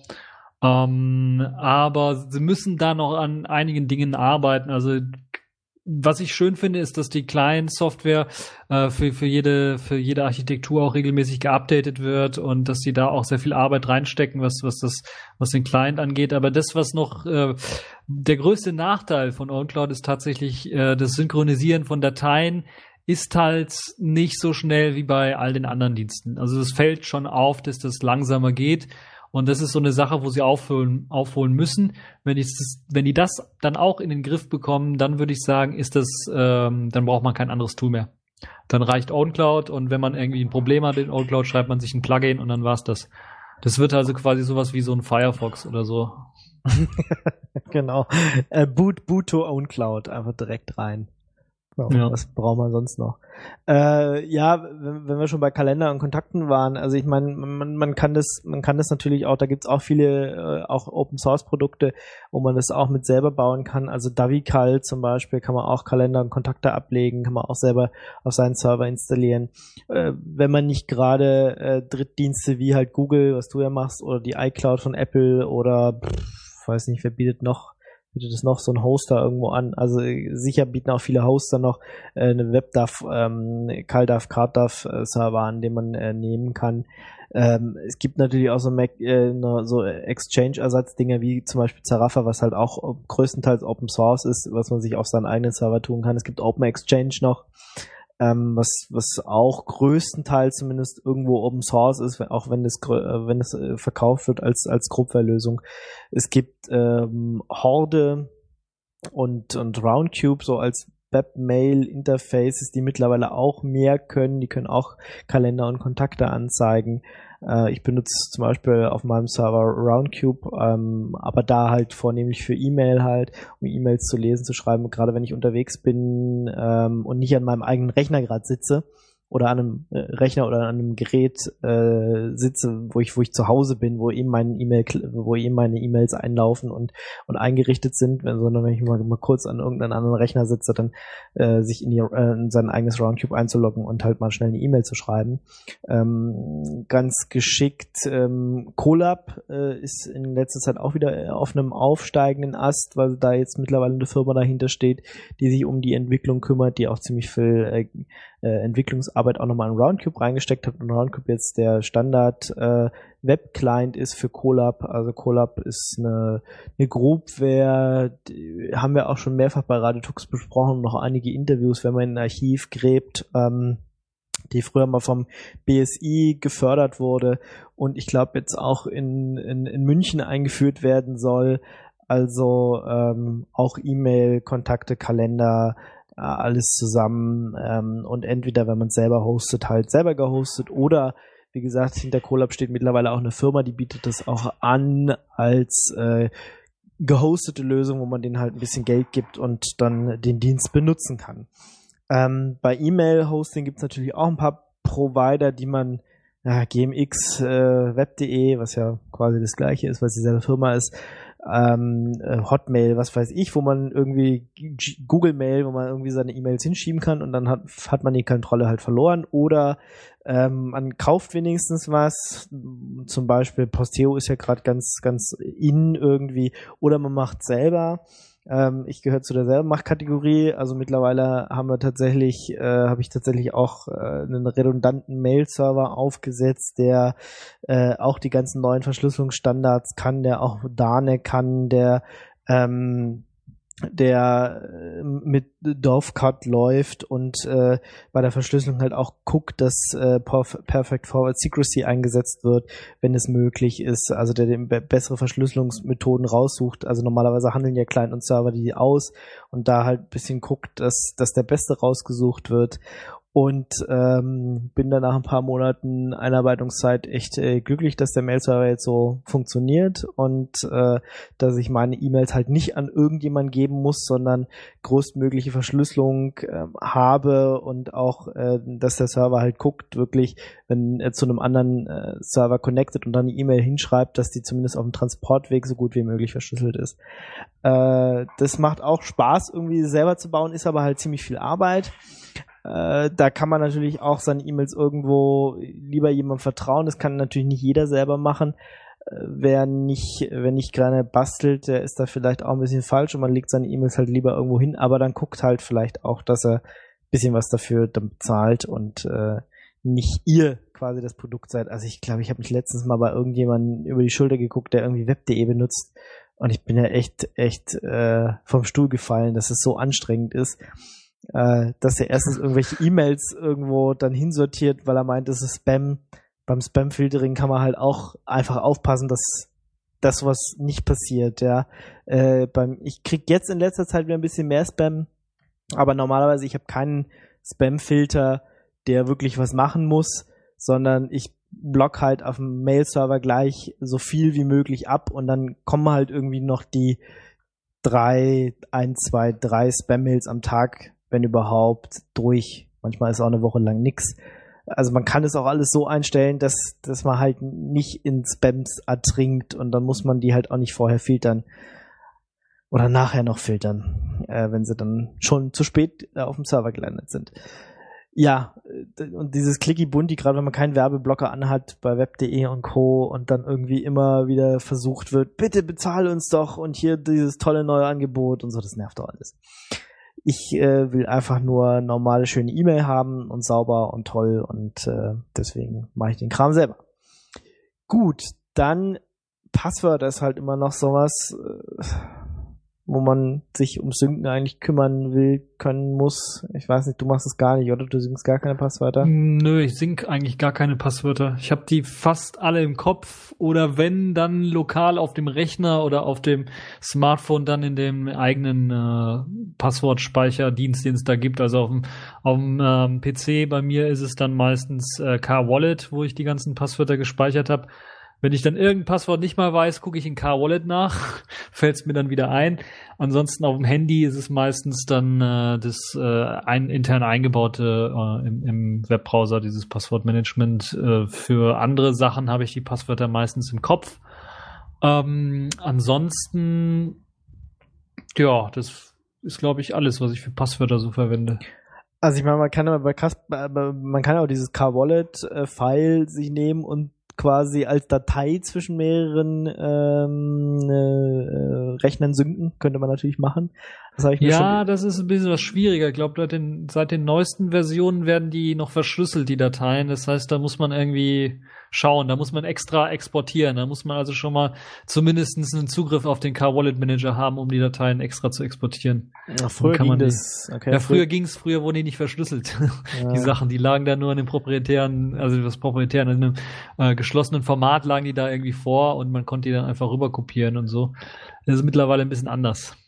Ähm, aber sie müssen da noch an einigen Dingen arbeiten. Also was ich schön finde, ist, dass die Client-Software äh, für für jede für jede Architektur auch regelmäßig geupdatet wird und dass sie da auch sehr viel Arbeit reinstecken, was was das was den Client angeht. Aber das, was noch äh, der größte Nachteil von OwnCloud ist tatsächlich äh, das Synchronisieren von Dateien ist halt nicht so schnell wie bei all den anderen Diensten. Also es fällt schon auf, dass das langsamer geht. Und das ist so eine Sache, wo sie aufholen, aufholen müssen. Wenn, ich das, wenn die das dann auch in den Griff bekommen, dann würde ich sagen, ist das, ähm, dann braucht man kein anderes Tool mehr. Dann reicht OwnCloud und wenn man irgendwie ein Problem hat in OwnCloud, schreibt man sich ein Plugin und dann war's das. Das wird also quasi sowas wie so ein Firefox oder so. Genau. Äh, boot, boot to OwnCloud, einfach direkt rein. So, ja. Was braucht man sonst noch? Äh, ja, wenn, wenn wir schon bei Kalender und Kontakten waren, also ich meine, man, man kann das, man kann das natürlich auch, da gibt's auch viele, äh, auch Open Source Produkte, wo man das auch mit selber bauen kann. Also Davical zum Beispiel kann man auch Kalender und Kontakte ablegen, kann man auch selber auf seinen Server installieren. Äh, wenn man nicht gerade äh, Drittdienste wie halt Google, was du ja machst, oder die iCloud von Apple oder pff, weiß nicht, wer bietet noch bietet es noch so ein Hoster irgendwo an. Also sicher bieten auch viele Hoster noch äh, eine WebDAV, ähm, CalDAV, CardDAV äh, Server an, den man äh, nehmen kann. Ähm, es gibt natürlich auch so, Mac, äh, so Exchange-Ersatzdinge wie zum Beispiel Zaraffa, was halt auch größtenteils Open Source ist, was man sich auf seinen eigenen Server tun kann. Es gibt Open Exchange noch, ähm, was was auch größtenteils zumindest irgendwo Open Source ist, auch wenn es wenn es äh, verkauft wird als als Groupware-Lösung. Es gibt ähm, Horde und und Roundcube so als Webmail-Interfaces, die mittlerweile auch mehr können. Die können auch Kalender und Kontakte anzeigen. Äh, ich benutze zum Beispiel auf meinem Server Roundcube, ähm, aber da halt vornehmlich für E-Mail halt, um E-Mails zu lesen, zu schreiben. Und gerade wenn ich unterwegs bin ähm, und nicht an meinem eigenen Rechner gerade sitze, oder an einem äh, Rechner oder an einem Gerät äh, sitze, wo ich wo ich zu Hause bin, wo eben meine E-Mail wo eben meine E-Mails einlaufen und und eingerichtet sind, wenn, sondern wenn ich mal, mal kurz an irgendeinem anderen Rechner sitze, dann äh, sich in, die, äh, in sein eigenes Roundcube einzuloggen und halt mal schnell eine E-Mail zu schreiben. Ähm, ganz geschickt. Ähm, Colab äh, ist in letzter Zeit auch wieder auf einem aufsteigenden Ast, weil da jetzt mittlerweile eine Firma dahinter steht, die sich um die Entwicklung kümmert, die auch ziemlich viel äh, äh, Entwicklungsarbeit auch nochmal in Roundcube reingesteckt hat und Roundcube jetzt der Standard äh, Web-Client ist für Colab. Also Colab ist eine, eine Groupware, die haben wir auch schon mehrfach bei Radiotux besprochen, noch einige Interviews, wenn man in ein Archiv gräbt, ähm, die früher mal vom B S I gefördert wurde und ich glaube jetzt auch in, in, in München eingeführt werden soll. Also ähm, auch E-Mail, Kontakte, Kalender, alles zusammen ähm, und entweder, wenn man es selber hostet, halt selber gehostet oder, wie gesagt, hinter Colab steht mittlerweile auch eine Firma, die bietet das auch an als äh, gehostete Lösung, wo man denen halt ein bisschen Geld gibt und dann den Dienst benutzen kann. Ähm, bei E-Mail-Hosting gibt es natürlich auch ein paar Provider, die man, ja, G M X, äh, web punkt de, was ja quasi das gleiche ist, weil es dieselbe Firma ist, ähm, Hotmail, was weiß ich, wo man irgendwie G- Google Mail, wo man irgendwie seine E-Mails hinschieben kann und dann hat, hat man die Kontrolle halt verloren oder ähm, man kauft wenigstens was, zum Beispiel Posteo ist ja gerade ganz, ganz in irgendwie oder man macht selber. Ähm, ich gehöre zu derselben Machtkategorie, also mittlerweile haben wir tatsächlich, äh, habe ich tatsächlich auch äh, einen redundanten Mail-Server aufgesetzt, der äh, auch die ganzen neuen Verschlüsselungsstandards kann, der auch Dane kann, der ähm, der äh, mit Dovecot läuft und äh, bei der Verschlüsselung halt auch guckt, dass äh, Perfect Forward Secrecy eingesetzt wird, wenn es möglich ist, also der den be- bessere Verschlüsselungsmethoden raussucht. Also normalerweise handeln ja Client und Server die aus und da halt ein bisschen guckt, dass, dass der Beste rausgesucht wird. Und ähm, bin dann nach ein paar Monaten Einarbeitungszeit echt äh, glücklich, dass der Mail-Server jetzt so funktioniert und äh, dass ich meine E-Mails halt nicht an irgendjemanden geben muss, sondern größtmögliche Verschlüsselung äh, habe und auch, äh, dass der Server halt guckt, wirklich, wenn er zu einem anderen äh, Server connected und dann eine E-Mail hinschreibt, dass die zumindest auf dem Transportweg so gut wie möglich verschlüsselt ist. Äh, das macht auch Spaß, irgendwie selber zu bauen, ist aber halt ziemlich viel Arbeit. Äh, da kann man natürlich auch seine E-Mails irgendwo lieber jemandem vertrauen. Das kann natürlich nicht jeder selber machen. Äh, wer nicht, wer nicht gerne bastelt, der ist da vielleicht auch ein bisschen falsch und man legt seine E-Mails halt lieber irgendwo hin, aber dann guckt halt vielleicht auch, dass er ein bisschen was dafür dann bezahlt und äh, nicht ihr quasi das Produkt seid. Also ich glaube, ich habe mich letztens mal bei irgendjemandem über die Schulter geguckt, der irgendwie web punkt de benutzt und ich bin ja echt, echt äh, vom Stuhl gefallen, dass es so anstrengend ist. Äh, dass er erstens irgendwelche E-Mails irgendwo dann hinsortiert, weil er meint, das ist Spam. Beim Spam-Filtering kann man halt auch einfach aufpassen, dass das was nicht passiert, ja. Äh, beim, ich krieg jetzt in letzter Zeit wieder ein bisschen mehr Spam, aber normalerweise, ich habe keinen Spam-Filter, der wirklich was machen muss, sondern ich block halt auf dem Mail-Server gleich so viel wie möglich ab und dann kommen halt irgendwie noch die drei, ein, zwei, drei Spam-Mails am Tag, wenn überhaupt, durch. Manchmal ist auch eine Woche lang nix. Also man kann es auch alles so einstellen, dass, dass man halt nicht in Spams ertrinkt und dann muss man die halt auch nicht vorher filtern oder nachher noch filtern, äh, wenn sie dann schon zu spät äh, auf dem Server gelandet sind. Ja, und dieses Clicky Bunti, gerade wenn man keinen Werbeblocker anhat bei web punkt de und Co. und dann irgendwie immer wieder versucht wird, bitte bezahl uns doch und hier dieses tolle neue Angebot und so, das nervt doch alles. Ich äh, will einfach nur normale, schöne E-Mail haben und sauber und toll und äh, deswegen mache ich den Kram selber. Gut, dann Passwörter ist halt immer noch sowas. Äh, wo man sich um Synken eigentlich kümmern will, können muss. Ich weiß nicht, du machst es gar nicht, oder? Du synkst gar keine Passwörter? Nö, ich sync eigentlich gar keine Passwörter. Ich habe die fast alle im Kopf oder wenn, dann lokal auf dem Rechner oder auf dem Smartphone dann in dem eigenen äh, Passwortspeicherdienst, den es da gibt. Also auf dem, auf dem ähm, P C bei mir ist es dann meistens äh, Car-Wallet, wo ich die ganzen Passwörter gespeichert habe. Wenn ich dann irgendein Passwort nicht mal weiß, gucke ich in Car-Wallet nach, fällt es mir dann wieder ein. Ansonsten auf dem Handy ist es meistens dann äh, das äh, ein, intern eingebaute äh, im, im Webbrowser, dieses Passwortmanagement. Äh, für andere Sachen habe ich die Passwörter meistens im Kopf. Ähm, ansonsten, ja, das ist, glaube ich, alles, was ich für Passwörter so verwende. Also ich meine, man kann aber bei Kas- man kann auch dieses Car-Wallet-File sich nehmen und quasi als Datei zwischen mehreren ähm, äh, Rechnern synken, könnte man natürlich machen. Das habe ich mir Ja, schon das ist ein bisschen was schwieriger. Ich glaube, seit den, seit den neuesten Versionen werden die noch verschlüsselt, die Dateien. Das heißt, da muss man irgendwie schauen, da muss man extra exportieren. Da muss man also schon mal zumindest einen Zugriff auf den Car-Wallet-Manager haben, um die Dateien extra zu exportieren. Ja, früher kann man ging die- das. Okay, Ja, früher ging's, früher wurden die nicht verschlüsselt. Ja. Die Sachen, die lagen da nur in dem proprietären, also das proprietären, in einem äh, geschlossenen Format lagen die da irgendwie vor und man konnte die dann einfach rüber kopieren und so. Das ist mittlerweile ein bisschen anders.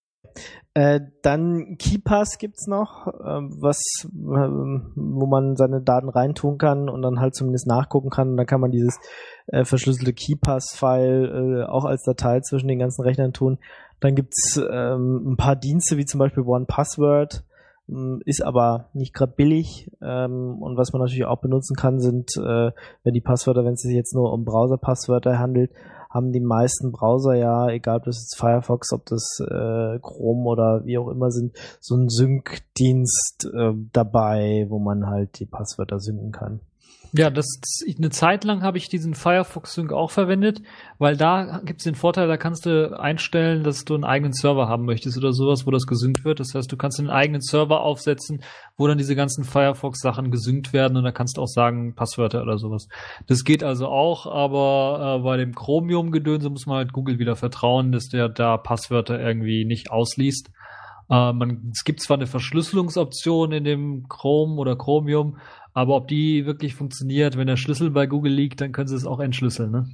Äh, dann KeePass gibt's noch, ähm, was, ähm, wo man seine Daten reintun kann und dann halt zumindest nachgucken kann. Und dann kann man dieses äh, verschlüsselte KeePass-File äh, auch als Datei zwischen den ganzen Rechnern tun. Dann gibt's ähm, ein paar Dienste wie zum Beispiel OnePassword, ähm, ist aber nicht gerade billig. Ähm, und was man natürlich auch benutzen kann, sind, äh, wenn die Passwörter, wenn es sich jetzt nur um Browser-Passwörter handelt, haben die meisten Browser ja, egal ob das jetzt Firefox, ob das äh, Chrome oder wie auch immer sind, so einen Sync-Dienst äh, dabei, wo man halt die Passwörter synken kann. Ja, das, das eine Zeit lang habe ich diesen Firefox Sync auch verwendet, weil da gibt's den Vorteil, da kannst du einstellen, dass du einen eigenen Server haben möchtest oder sowas, wo das gesynkt wird. Das heißt, du kannst einen eigenen Server aufsetzen, wo dann diese ganzen Firefox-Sachen gesynkt werden und da kannst du auch sagen Passwörter oder sowas. Das geht also auch, aber äh, bei dem Chromium-Gedönse muss man halt Google wieder vertrauen, dass der da Passwörter irgendwie nicht ausliest. Äh, man, es gibt zwar eine Verschlüsselungsoption in dem Chrome oder Chromium, aber ob die wirklich funktioniert, wenn der Schlüssel bei Google liegt, dann können sie es auch entschlüsseln, ne?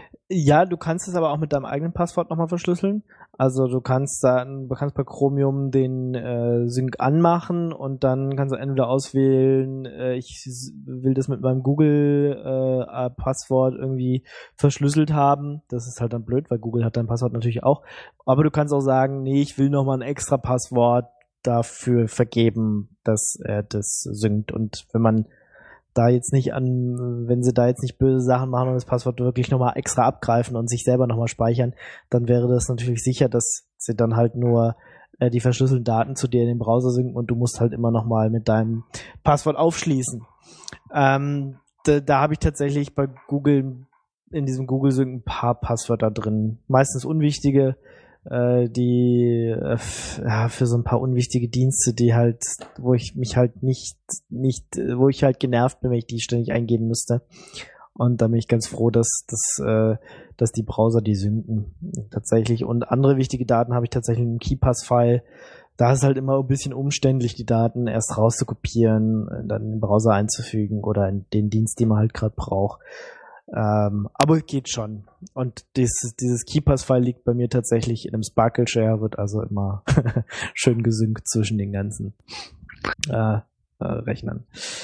Ja, du kannst es aber auch mit deinem eigenen Passwort nochmal verschlüsseln. Also du kannst dann, du kannst bei Chromium den äh, Sync anmachen und dann kannst du entweder auswählen, äh, ich will das mit meinem Google-Passwort äh, irgendwie verschlüsselt haben. Das ist halt dann blöd, weil Google hat dein Passwort natürlich auch. Aber du kannst auch sagen, nee, ich will nochmal ein extra Passwort dafür vergeben, dass er das synkt. Und wenn man da jetzt nicht an, wenn sie da jetzt nicht böse Sachen machen und das Passwort wirklich nochmal extra abgreifen und sich selber nochmal speichern, dann wäre das natürlich sicher, dass sie dann halt nur äh, die verschlüsselten Daten zu dir in den Browser synken und du musst halt immer nochmal mit deinem Passwort aufschließen. Ähm, da da habe ich tatsächlich bei Google, in diesem Google-Sync ein paar Passwörter drin. Meistens unwichtige, äh, die äh, f- ja, für so ein paar unwichtige Dienste, die halt, wo ich mich halt nicht, nicht, äh, wo ich halt genervt bin, wenn ich die ständig eingeben müsste. Und da bin ich ganz froh, dass, dass, äh, dass die Browser die synken tatsächlich. Und andere wichtige Daten habe ich tatsächlich im KeePass-File. Da ist halt immer ein bisschen umständlich, die Daten erst rauszukopieren, dann in den Browser einzufügen oder in den Dienst, den man halt gerade braucht. Ähm, aber es geht schon. Und dieses, dieses KeePass-File liegt bei mir tatsächlich in einem Sparkle-Share, wird also immer schön gesynkt zwischen den ganzen äh, äh, Rechnern.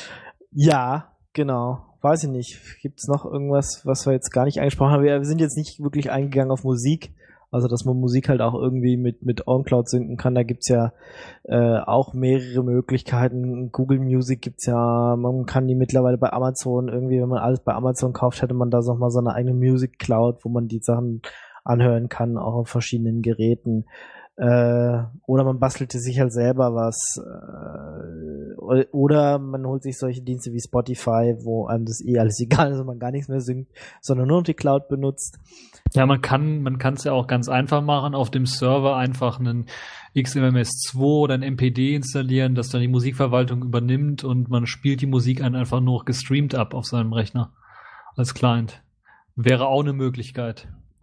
Ja, genau. Weiß ich nicht. Gibt's noch irgendwas, was wir jetzt gar nicht angesprochen haben? Wir sind jetzt nicht wirklich eingegangen auf Musik. Also, dass man Musik halt auch irgendwie mit, mit OnCloud synken kann. Da gibt's ja äh, auch mehrere Möglichkeiten. Google Music gibt's ja, man kann die mittlerweile bei Amazon irgendwie, wenn man alles bei Amazon kauft, hätte man da noch mal so eine eigene Music Cloud, wo man die Sachen anhören kann, auch auf verschiedenen Geräten. Äh, oder man bastelte sich halt selber was. Äh, oder man holt sich solche Dienste wie Spotify, wo einem das eh alles egal ist und man gar nichts mehr synkt, sondern nur noch die Cloud benutzt. Ja, man kann man kann es ja auch ganz einfach machen, auf dem Server einfach einen X M M S zwei oder ein M P D installieren, das dann die Musikverwaltung übernimmt und man spielt die Musik einfach nur gestreamt ab auf seinem Rechner als Client. Wäre auch eine Möglichkeit.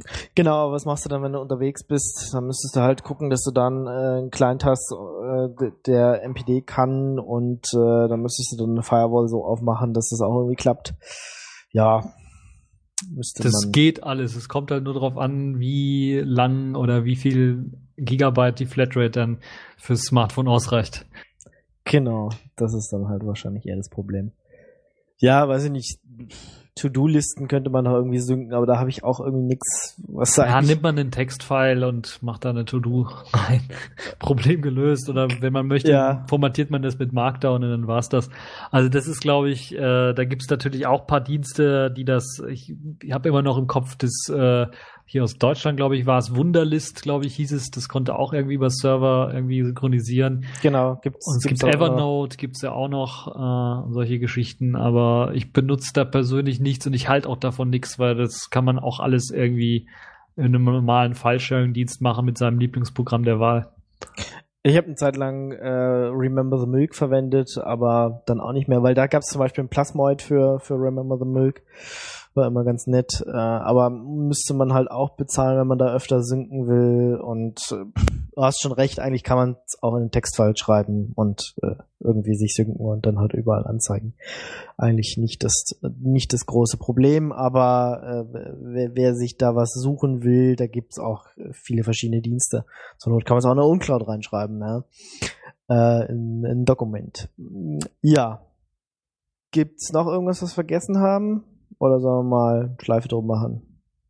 Genau, aber was machst du dann, wenn du unterwegs bist? Dann müsstest du halt gucken, dass du dann äh, einen Client hast, äh, der M P D kann und äh, dann müsstest du dann eine Firewall so aufmachen, dass das auch irgendwie klappt. Ja, müsste Das man. geht alles. Es kommt halt nur darauf an, wie lang oder wie viel Gigabyte die Flatrate dann fürs Smartphone ausreicht. Genau, das ist dann halt wahrscheinlich eher das Problem. Ja, weiß ich nicht. To-Do-Listen könnte man noch irgendwie synken, aber da habe ich auch irgendwie nix, was da Ja, eigentlich... nimmt man den Textfile und macht da eine To-Do rein. Problem gelöst. Oder wenn man möchte, Ja. formatiert man das mit Markdown und dann war's das. Also das ist, glaube ich, äh, da gibt's natürlich auch paar Dienste, die das, ich, ich habe immer noch im Kopf, das äh, hier aus Deutschland, glaube ich, war es Wunderlist, glaube ich, hieß es, das konnte auch irgendwie über Server irgendwie synchronisieren. Genau, gibt's. Und es gibt's gibt auch noch. Evernote, gibt's ja auch noch, äh, und solche Geschichten, aber ich benutze da persönlich nichts und ich halte auch davon nichts, weil das kann man auch alles irgendwie in einem normalen File-Sharing-Dienst machen mit seinem Lieblingsprogramm der Wahl. Ich habe eine Zeit lang äh, Remember the Milk verwendet, aber dann auch nicht mehr, weil da gab es zum Beispiel ein Plasmoid für für Remember the Milk, war immer ganz nett, äh, aber müsste man halt auch bezahlen, wenn man da öfter synken will und äh, du hast schon recht, eigentlich kann man es auch in den Textfile schreiben und äh, irgendwie sich synken und dann halt überall anzeigen. Eigentlich nicht das nicht das große Problem, aber äh, wer, wer sich da was suchen will, da gibt's auch viele verschiedene Dienste. Zur Not kann man es auch in eine Uncloud reinschreiben, ja? äh, in ein Dokument. Ja. Gibt's noch irgendwas, was wir vergessen haben? Oder sollen wir mal Schleife drum machen?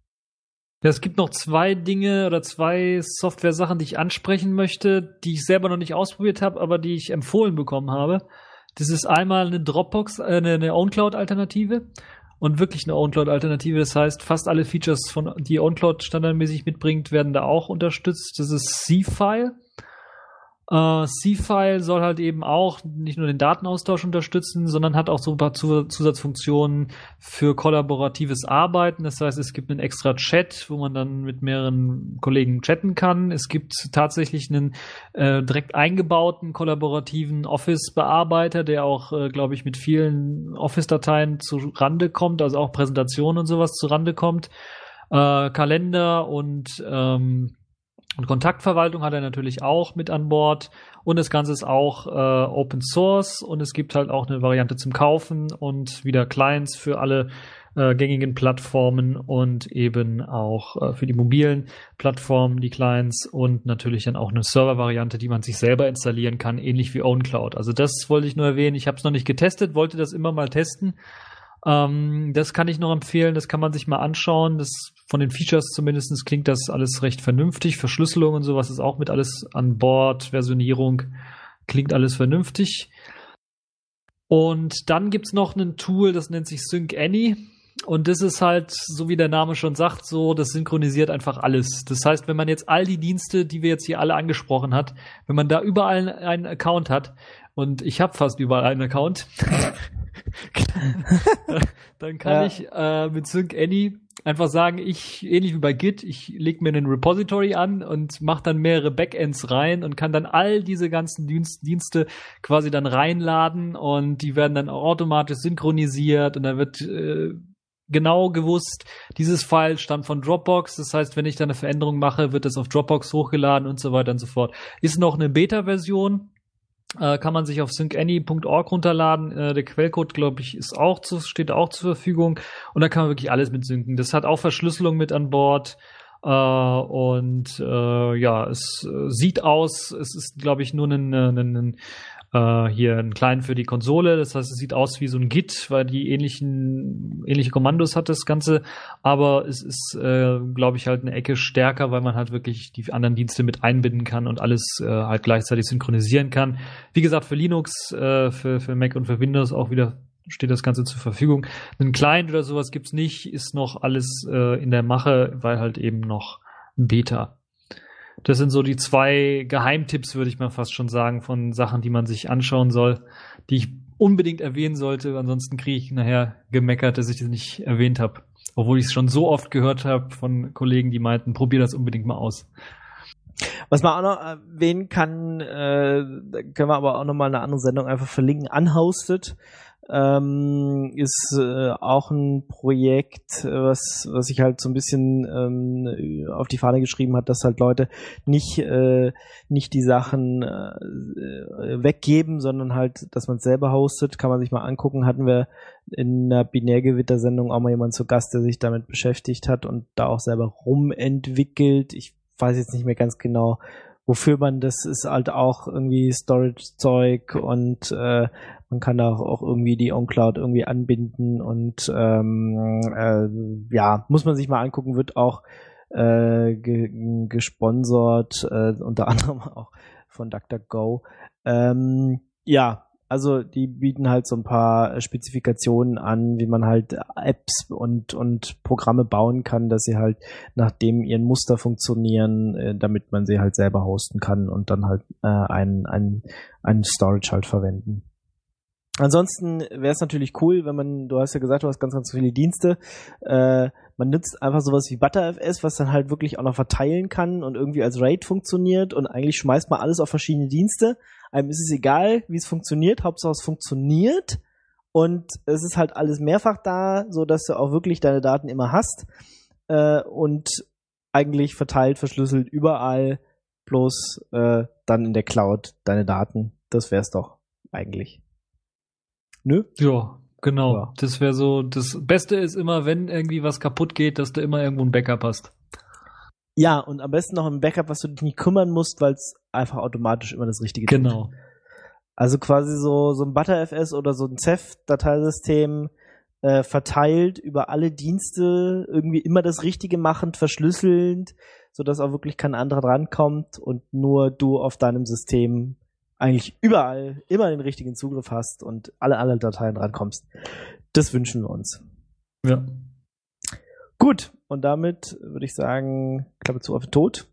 Ja, es gibt noch zwei Dinge oder zwei Software-Sachen, die ich ansprechen möchte, die ich selber noch nicht ausprobiert habe, aber die ich empfohlen bekommen habe. Das ist einmal eine Dropbox, äh, eine, eine OwnCloud-Alternative und wirklich eine OwnCloud-Alternative. Das heißt, fast alle Features, von die OwnCloud standardmäßig mitbringt, werden da auch unterstützt. Das ist C-File. Uh, C-File soll halt eben auch nicht nur den Datenaustausch unterstützen, sondern hat auch so ein paar Zusatzfunktionen für kollaboratives Arbeiten. Das heißt, es gibt einen extra Chat, wo man dann mit mehreren Kollegen chatten kann. Es gibt tatsächlich einen äh, direkt eingebauten kollaborativen Office-Bearbeiter, der auch, äh, glaube ich, mit vielen Office-Dateien zu Rande kommt, also auch Präsentationen und sowas zu Rande kommt. Äh, Kalender und ähm, Und Kontaktverwaltung hat er natürlich auch mit an Bord und das Ganze ist auch äh, Open Source und es gibt halt auch eine Variante zum Kaufen und wieder Clients für alle äh, gängigen Plattformen und eben auch äh, für die mobilen Plattformen die Clients und natürlich dann auch eine Server-Variante, die man sich selber installieren kann, ähnlich wie OwnCloud. Also das wollte ich nur erwähnen. Ich habe es noch nicht getestet, wollte das immer mal testen. Ähm, das kann ich noch empfehlen, das kann man sich mal anschauen. Das von den Features zumindest klingt das alles recht vernünftig. Verschlüsselung und sowas ist auch mit alles an Bord. Versionierung klingt alles vernünftig. Und dann gibt's noch ein Tool, das nennt sich SyncAny. Und das ist halt, so wie der Name schon sagt, so, das synchronisiert einfach alles. Das heißt, wenn man jetzt all die Dienste, die wir jetzt hier alle angesprochen hat, wenn man da überall einen Account hat, und ich habe fast überall einen Account, dann kann ja. ich äh, mit SyncAny einfach sagen, ich, ähnlich wie bei Git, ich lege mir einen Repository an und mache dann mehrere Backends rein und kann dann all diese ganzen Dienst, Dienste quasi dann reinladen und die werden dann auch automatisch synchronisiert und dann wird äh, genau gewusst, dieses File stammt von Dropbox, das heißt, wenn ich dann eine Veränderung mache, wird das auf Dropbox hochgeladen und so weiter und so fort. Ist noch eine Beta-Version, äh, kann man sich auf syncany punkt org runterladen. Äh, der Quellcode, glaube ich, ist auch zu, steht auch zur Verfügung und da kann man wirklich alles mit synken. Das hat auch Verschlüsselung mit an Bord. Uh, und uh, ja, es uh, sieht aus, es ist, glaube ich, nur ein, ein, ein uh, hier ein Client für die Konsole. Das heißt, es sieht aus wie so ein Git, weil die ähnlichen ähnliche Kommandos hat das Ganze. Aber es ist, uh, glaube ich, halt eine Ecke stärker, weil man halt wirklich die anderen Dienste mit einbinden kann und alles uh, halt gleichzeitig synchronisieren kann. Wie gesagt, für Linux, uh, für für Mac und für Windows auch wieder steht das Ganze zur Verfügung. Ein Client oder sowas gibt's nicht, ist noch alles äh, in der Mache, weil halt eben noch ein Beta. Das sind so die zwei Geheimtipps, würde ich mal fast schon sagen, von Sachen, die man sich anschauen soll, die ich unbedingt erwähnen sollte. Ansonsten kriege ich nachher gemeckert, dass ich das nicht erwähnt habe. Obwohl ich es schon so oft gehört habe von Kollegen, die meinten, probier das unbedingt mal aus. Was man auch noch erwähnen kann, äh, können wir aber auch noch mal eine andere Sendung einfach verlinken, Unhosted. ähm, ist äh, auch ein Projekt, was was sich halt so ein bisschen ähm, auf die Fahne geschrieben hat, dass halt Leute nicht äh, nicht die Sachen äh, weggeben, sondern halt, dass man es selber hostet. Kann man sich mal angucken. Hatten wir in einer Binärgewitter-Sendung auch mal jemanden zu Gast, der sich damit beschäftigt hat und da auch selber rumentwickelt. Ich weiß jetzt nicht mehr ganz genau, wofür man, das ist halt auch irgendwie Storage-Zeug und äh, man kann da auch irgendwie die OnCloud irgendwie anbinden und ähm, äh, ja, muss man sich mal angucken, wird auch äh, ge- gesponsert, äh, unter anderem auch von DuckDuckGo. Ähm, ja, also die bieten halt so ein paar Spezifikationen an, wie man halt Apps und und Programme bauen kann, dass sie halt nach dem ihren Muster funktionieren, äh, damit man sie halt selber hosten kann und dann halt äh, ein ein ein Storage halt verwenden. Ansonsten wäre es natürlich cool, wenn man, du hast ja gesagt, du hast ganz, ganz viele Dienste, äh, man nutzt einfach sowas wie ButterFS, was dann halt wirklich auch noch verteilen kann und irgendwie als RAID funktioniert und eigentlich schmeißt man alles auf verschiedene Dienste. Einem ist es egal, wie es funktioniert, Hauptsache es funktioniert und es ist halt alles mehrfach da, so dass du auch wirklich deine Daten immer hast äh, und eigentlich verteilt, verschlüsselt überall, bloß äh, dann in der Cloud deine Daten. Das wär's doch eigentlich. Nö? Ja, genau. Ja. Das wäre so, das Beste ist immer, wenn irgendwie was kaputt geht, dass du immer irgendwo ein Backup hast. Ja, und am besten noch ein Backup, was du dich nicht kümmern musst, weil es einfach automatisch immer das Richtige tut. Genau. Also quasi so so ein ButterFS oder so ein Ceph-Dateisystem äh, verteilt über alle Dienste, irgendwie immer das Richtige machend, verschlüsselnd, sodass auch wirklich kein anderer drankommt und nur du auf deinem System eigentlich überall immer den richtigen Zugriff hast und alle alle Dateien drankommst. Das wünschen wir uns. Ja. Gut, und damit würde ich sagen, Klappe zu auf den Tod.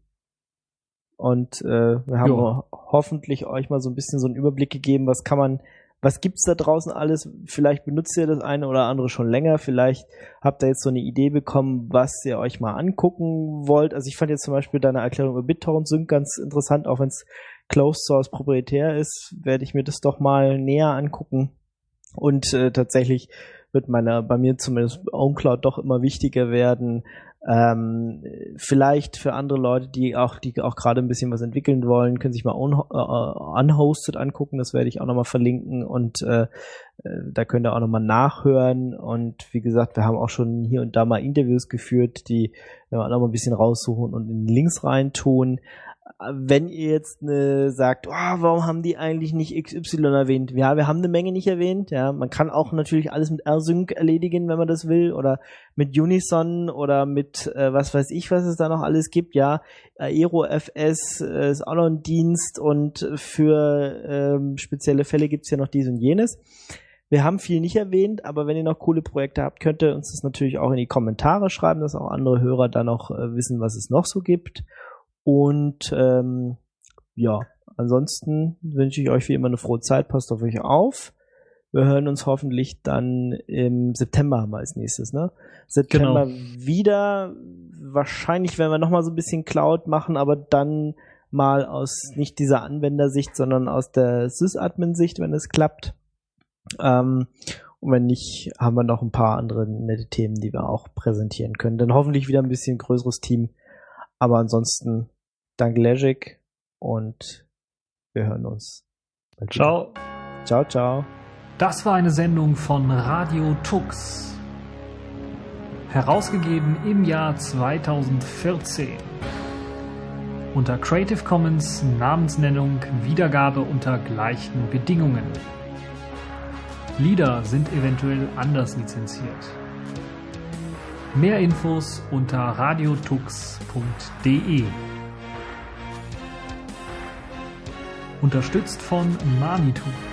Und äh, wir haben Jo. hoffentlich euch mal so ein bisschen so einen Überblick gegeben, was kann man, was gibt's da draußen alles? Vielleicht benutzt ihr das eine oder andere schon länger, vielleicht habt ihr jetzt so eine Idee bekommen, was ihr euch mal angucken wollt. Also ich fand jetzt zum Beispiel deine Erklärung über BitTorrent Sync ganz interessant, auch wenn es Closed Source proprietär ist, werde ich mir das doch mal näher angucken. Und äh, tatsächlich wird meine, bei mir zumindest OwnCloud doch immer wichtiger werden. Ähm, vielleicht für andere Leute, die auch, die auch gerade ein bisschen was entwickeln wollen, können sich mal un, äh, unhosted angucken. Das werde ich auch nochmal verlinken und äh, da könnt ihr auch nochmal nachhören. Und wie gesagt, wir haben auch schon hier und da mal Interviews geführt, die wir auch nochmal ein bisschen raussuchen und in die Links reintun. Wenn ihr jetzt ne, sagt, oh, warum haben die eigentlich nicht X Y erwähnt? Ja, wir haben eine Menge nicht erwähnt. Ja, man kann auch natürlich alles mit rsync erledigen, wenn man das will, oder mit Unison oder mit äh, was weiß ich, was es da noch alles gibt. Ja, AeroFS äh, ist auch noch ein Dienst und für ähm, spezielle Fälle gibt's ja noch dies und jenes. Wir haben viel nicht erwähnt, aber wenn ihr noch coole Projekte habt, könnt ihr uns das natürlich auch in die Kommentare schreiben, dass auch andere Hörer da noch äh, wissen, was es noch so gibt. Und ähm, ja, ansonsten wünsche ich euch wie immer eine frohe Zeit, passt auf euch auf. Wir hören uns hoffentlich dann im September mal als nächstes, ne? September genau. Wieder. Wahrscheinlich werden wir nochmal so ein bisschen Cloud machen, aber dann mal aus nicht dieser Anwendersicht, sondern aus der Sysadmin-Sicht, wenn es klappt. Ähm, und wenn nicht, haben wir noch ein paar andere nette Themen, die wir auch präsentieren können. Dann hoffentlich wieder ein bisschen größeres Team. Aber ansonsten danke Legic und wir hören uns. Ciao. Ciao, ciao. Das war eine Sendung von Radio Tux. Herausgegeben im Jahr zweitausendvierzehn. Unter Creative Commons Namensnennung Wiedergabe unter gleichen Bedingungen. Lieder sind eventuell anders lizenziert. Mehr Infos unter radiotux punkt de. Unterstützt von Manitou.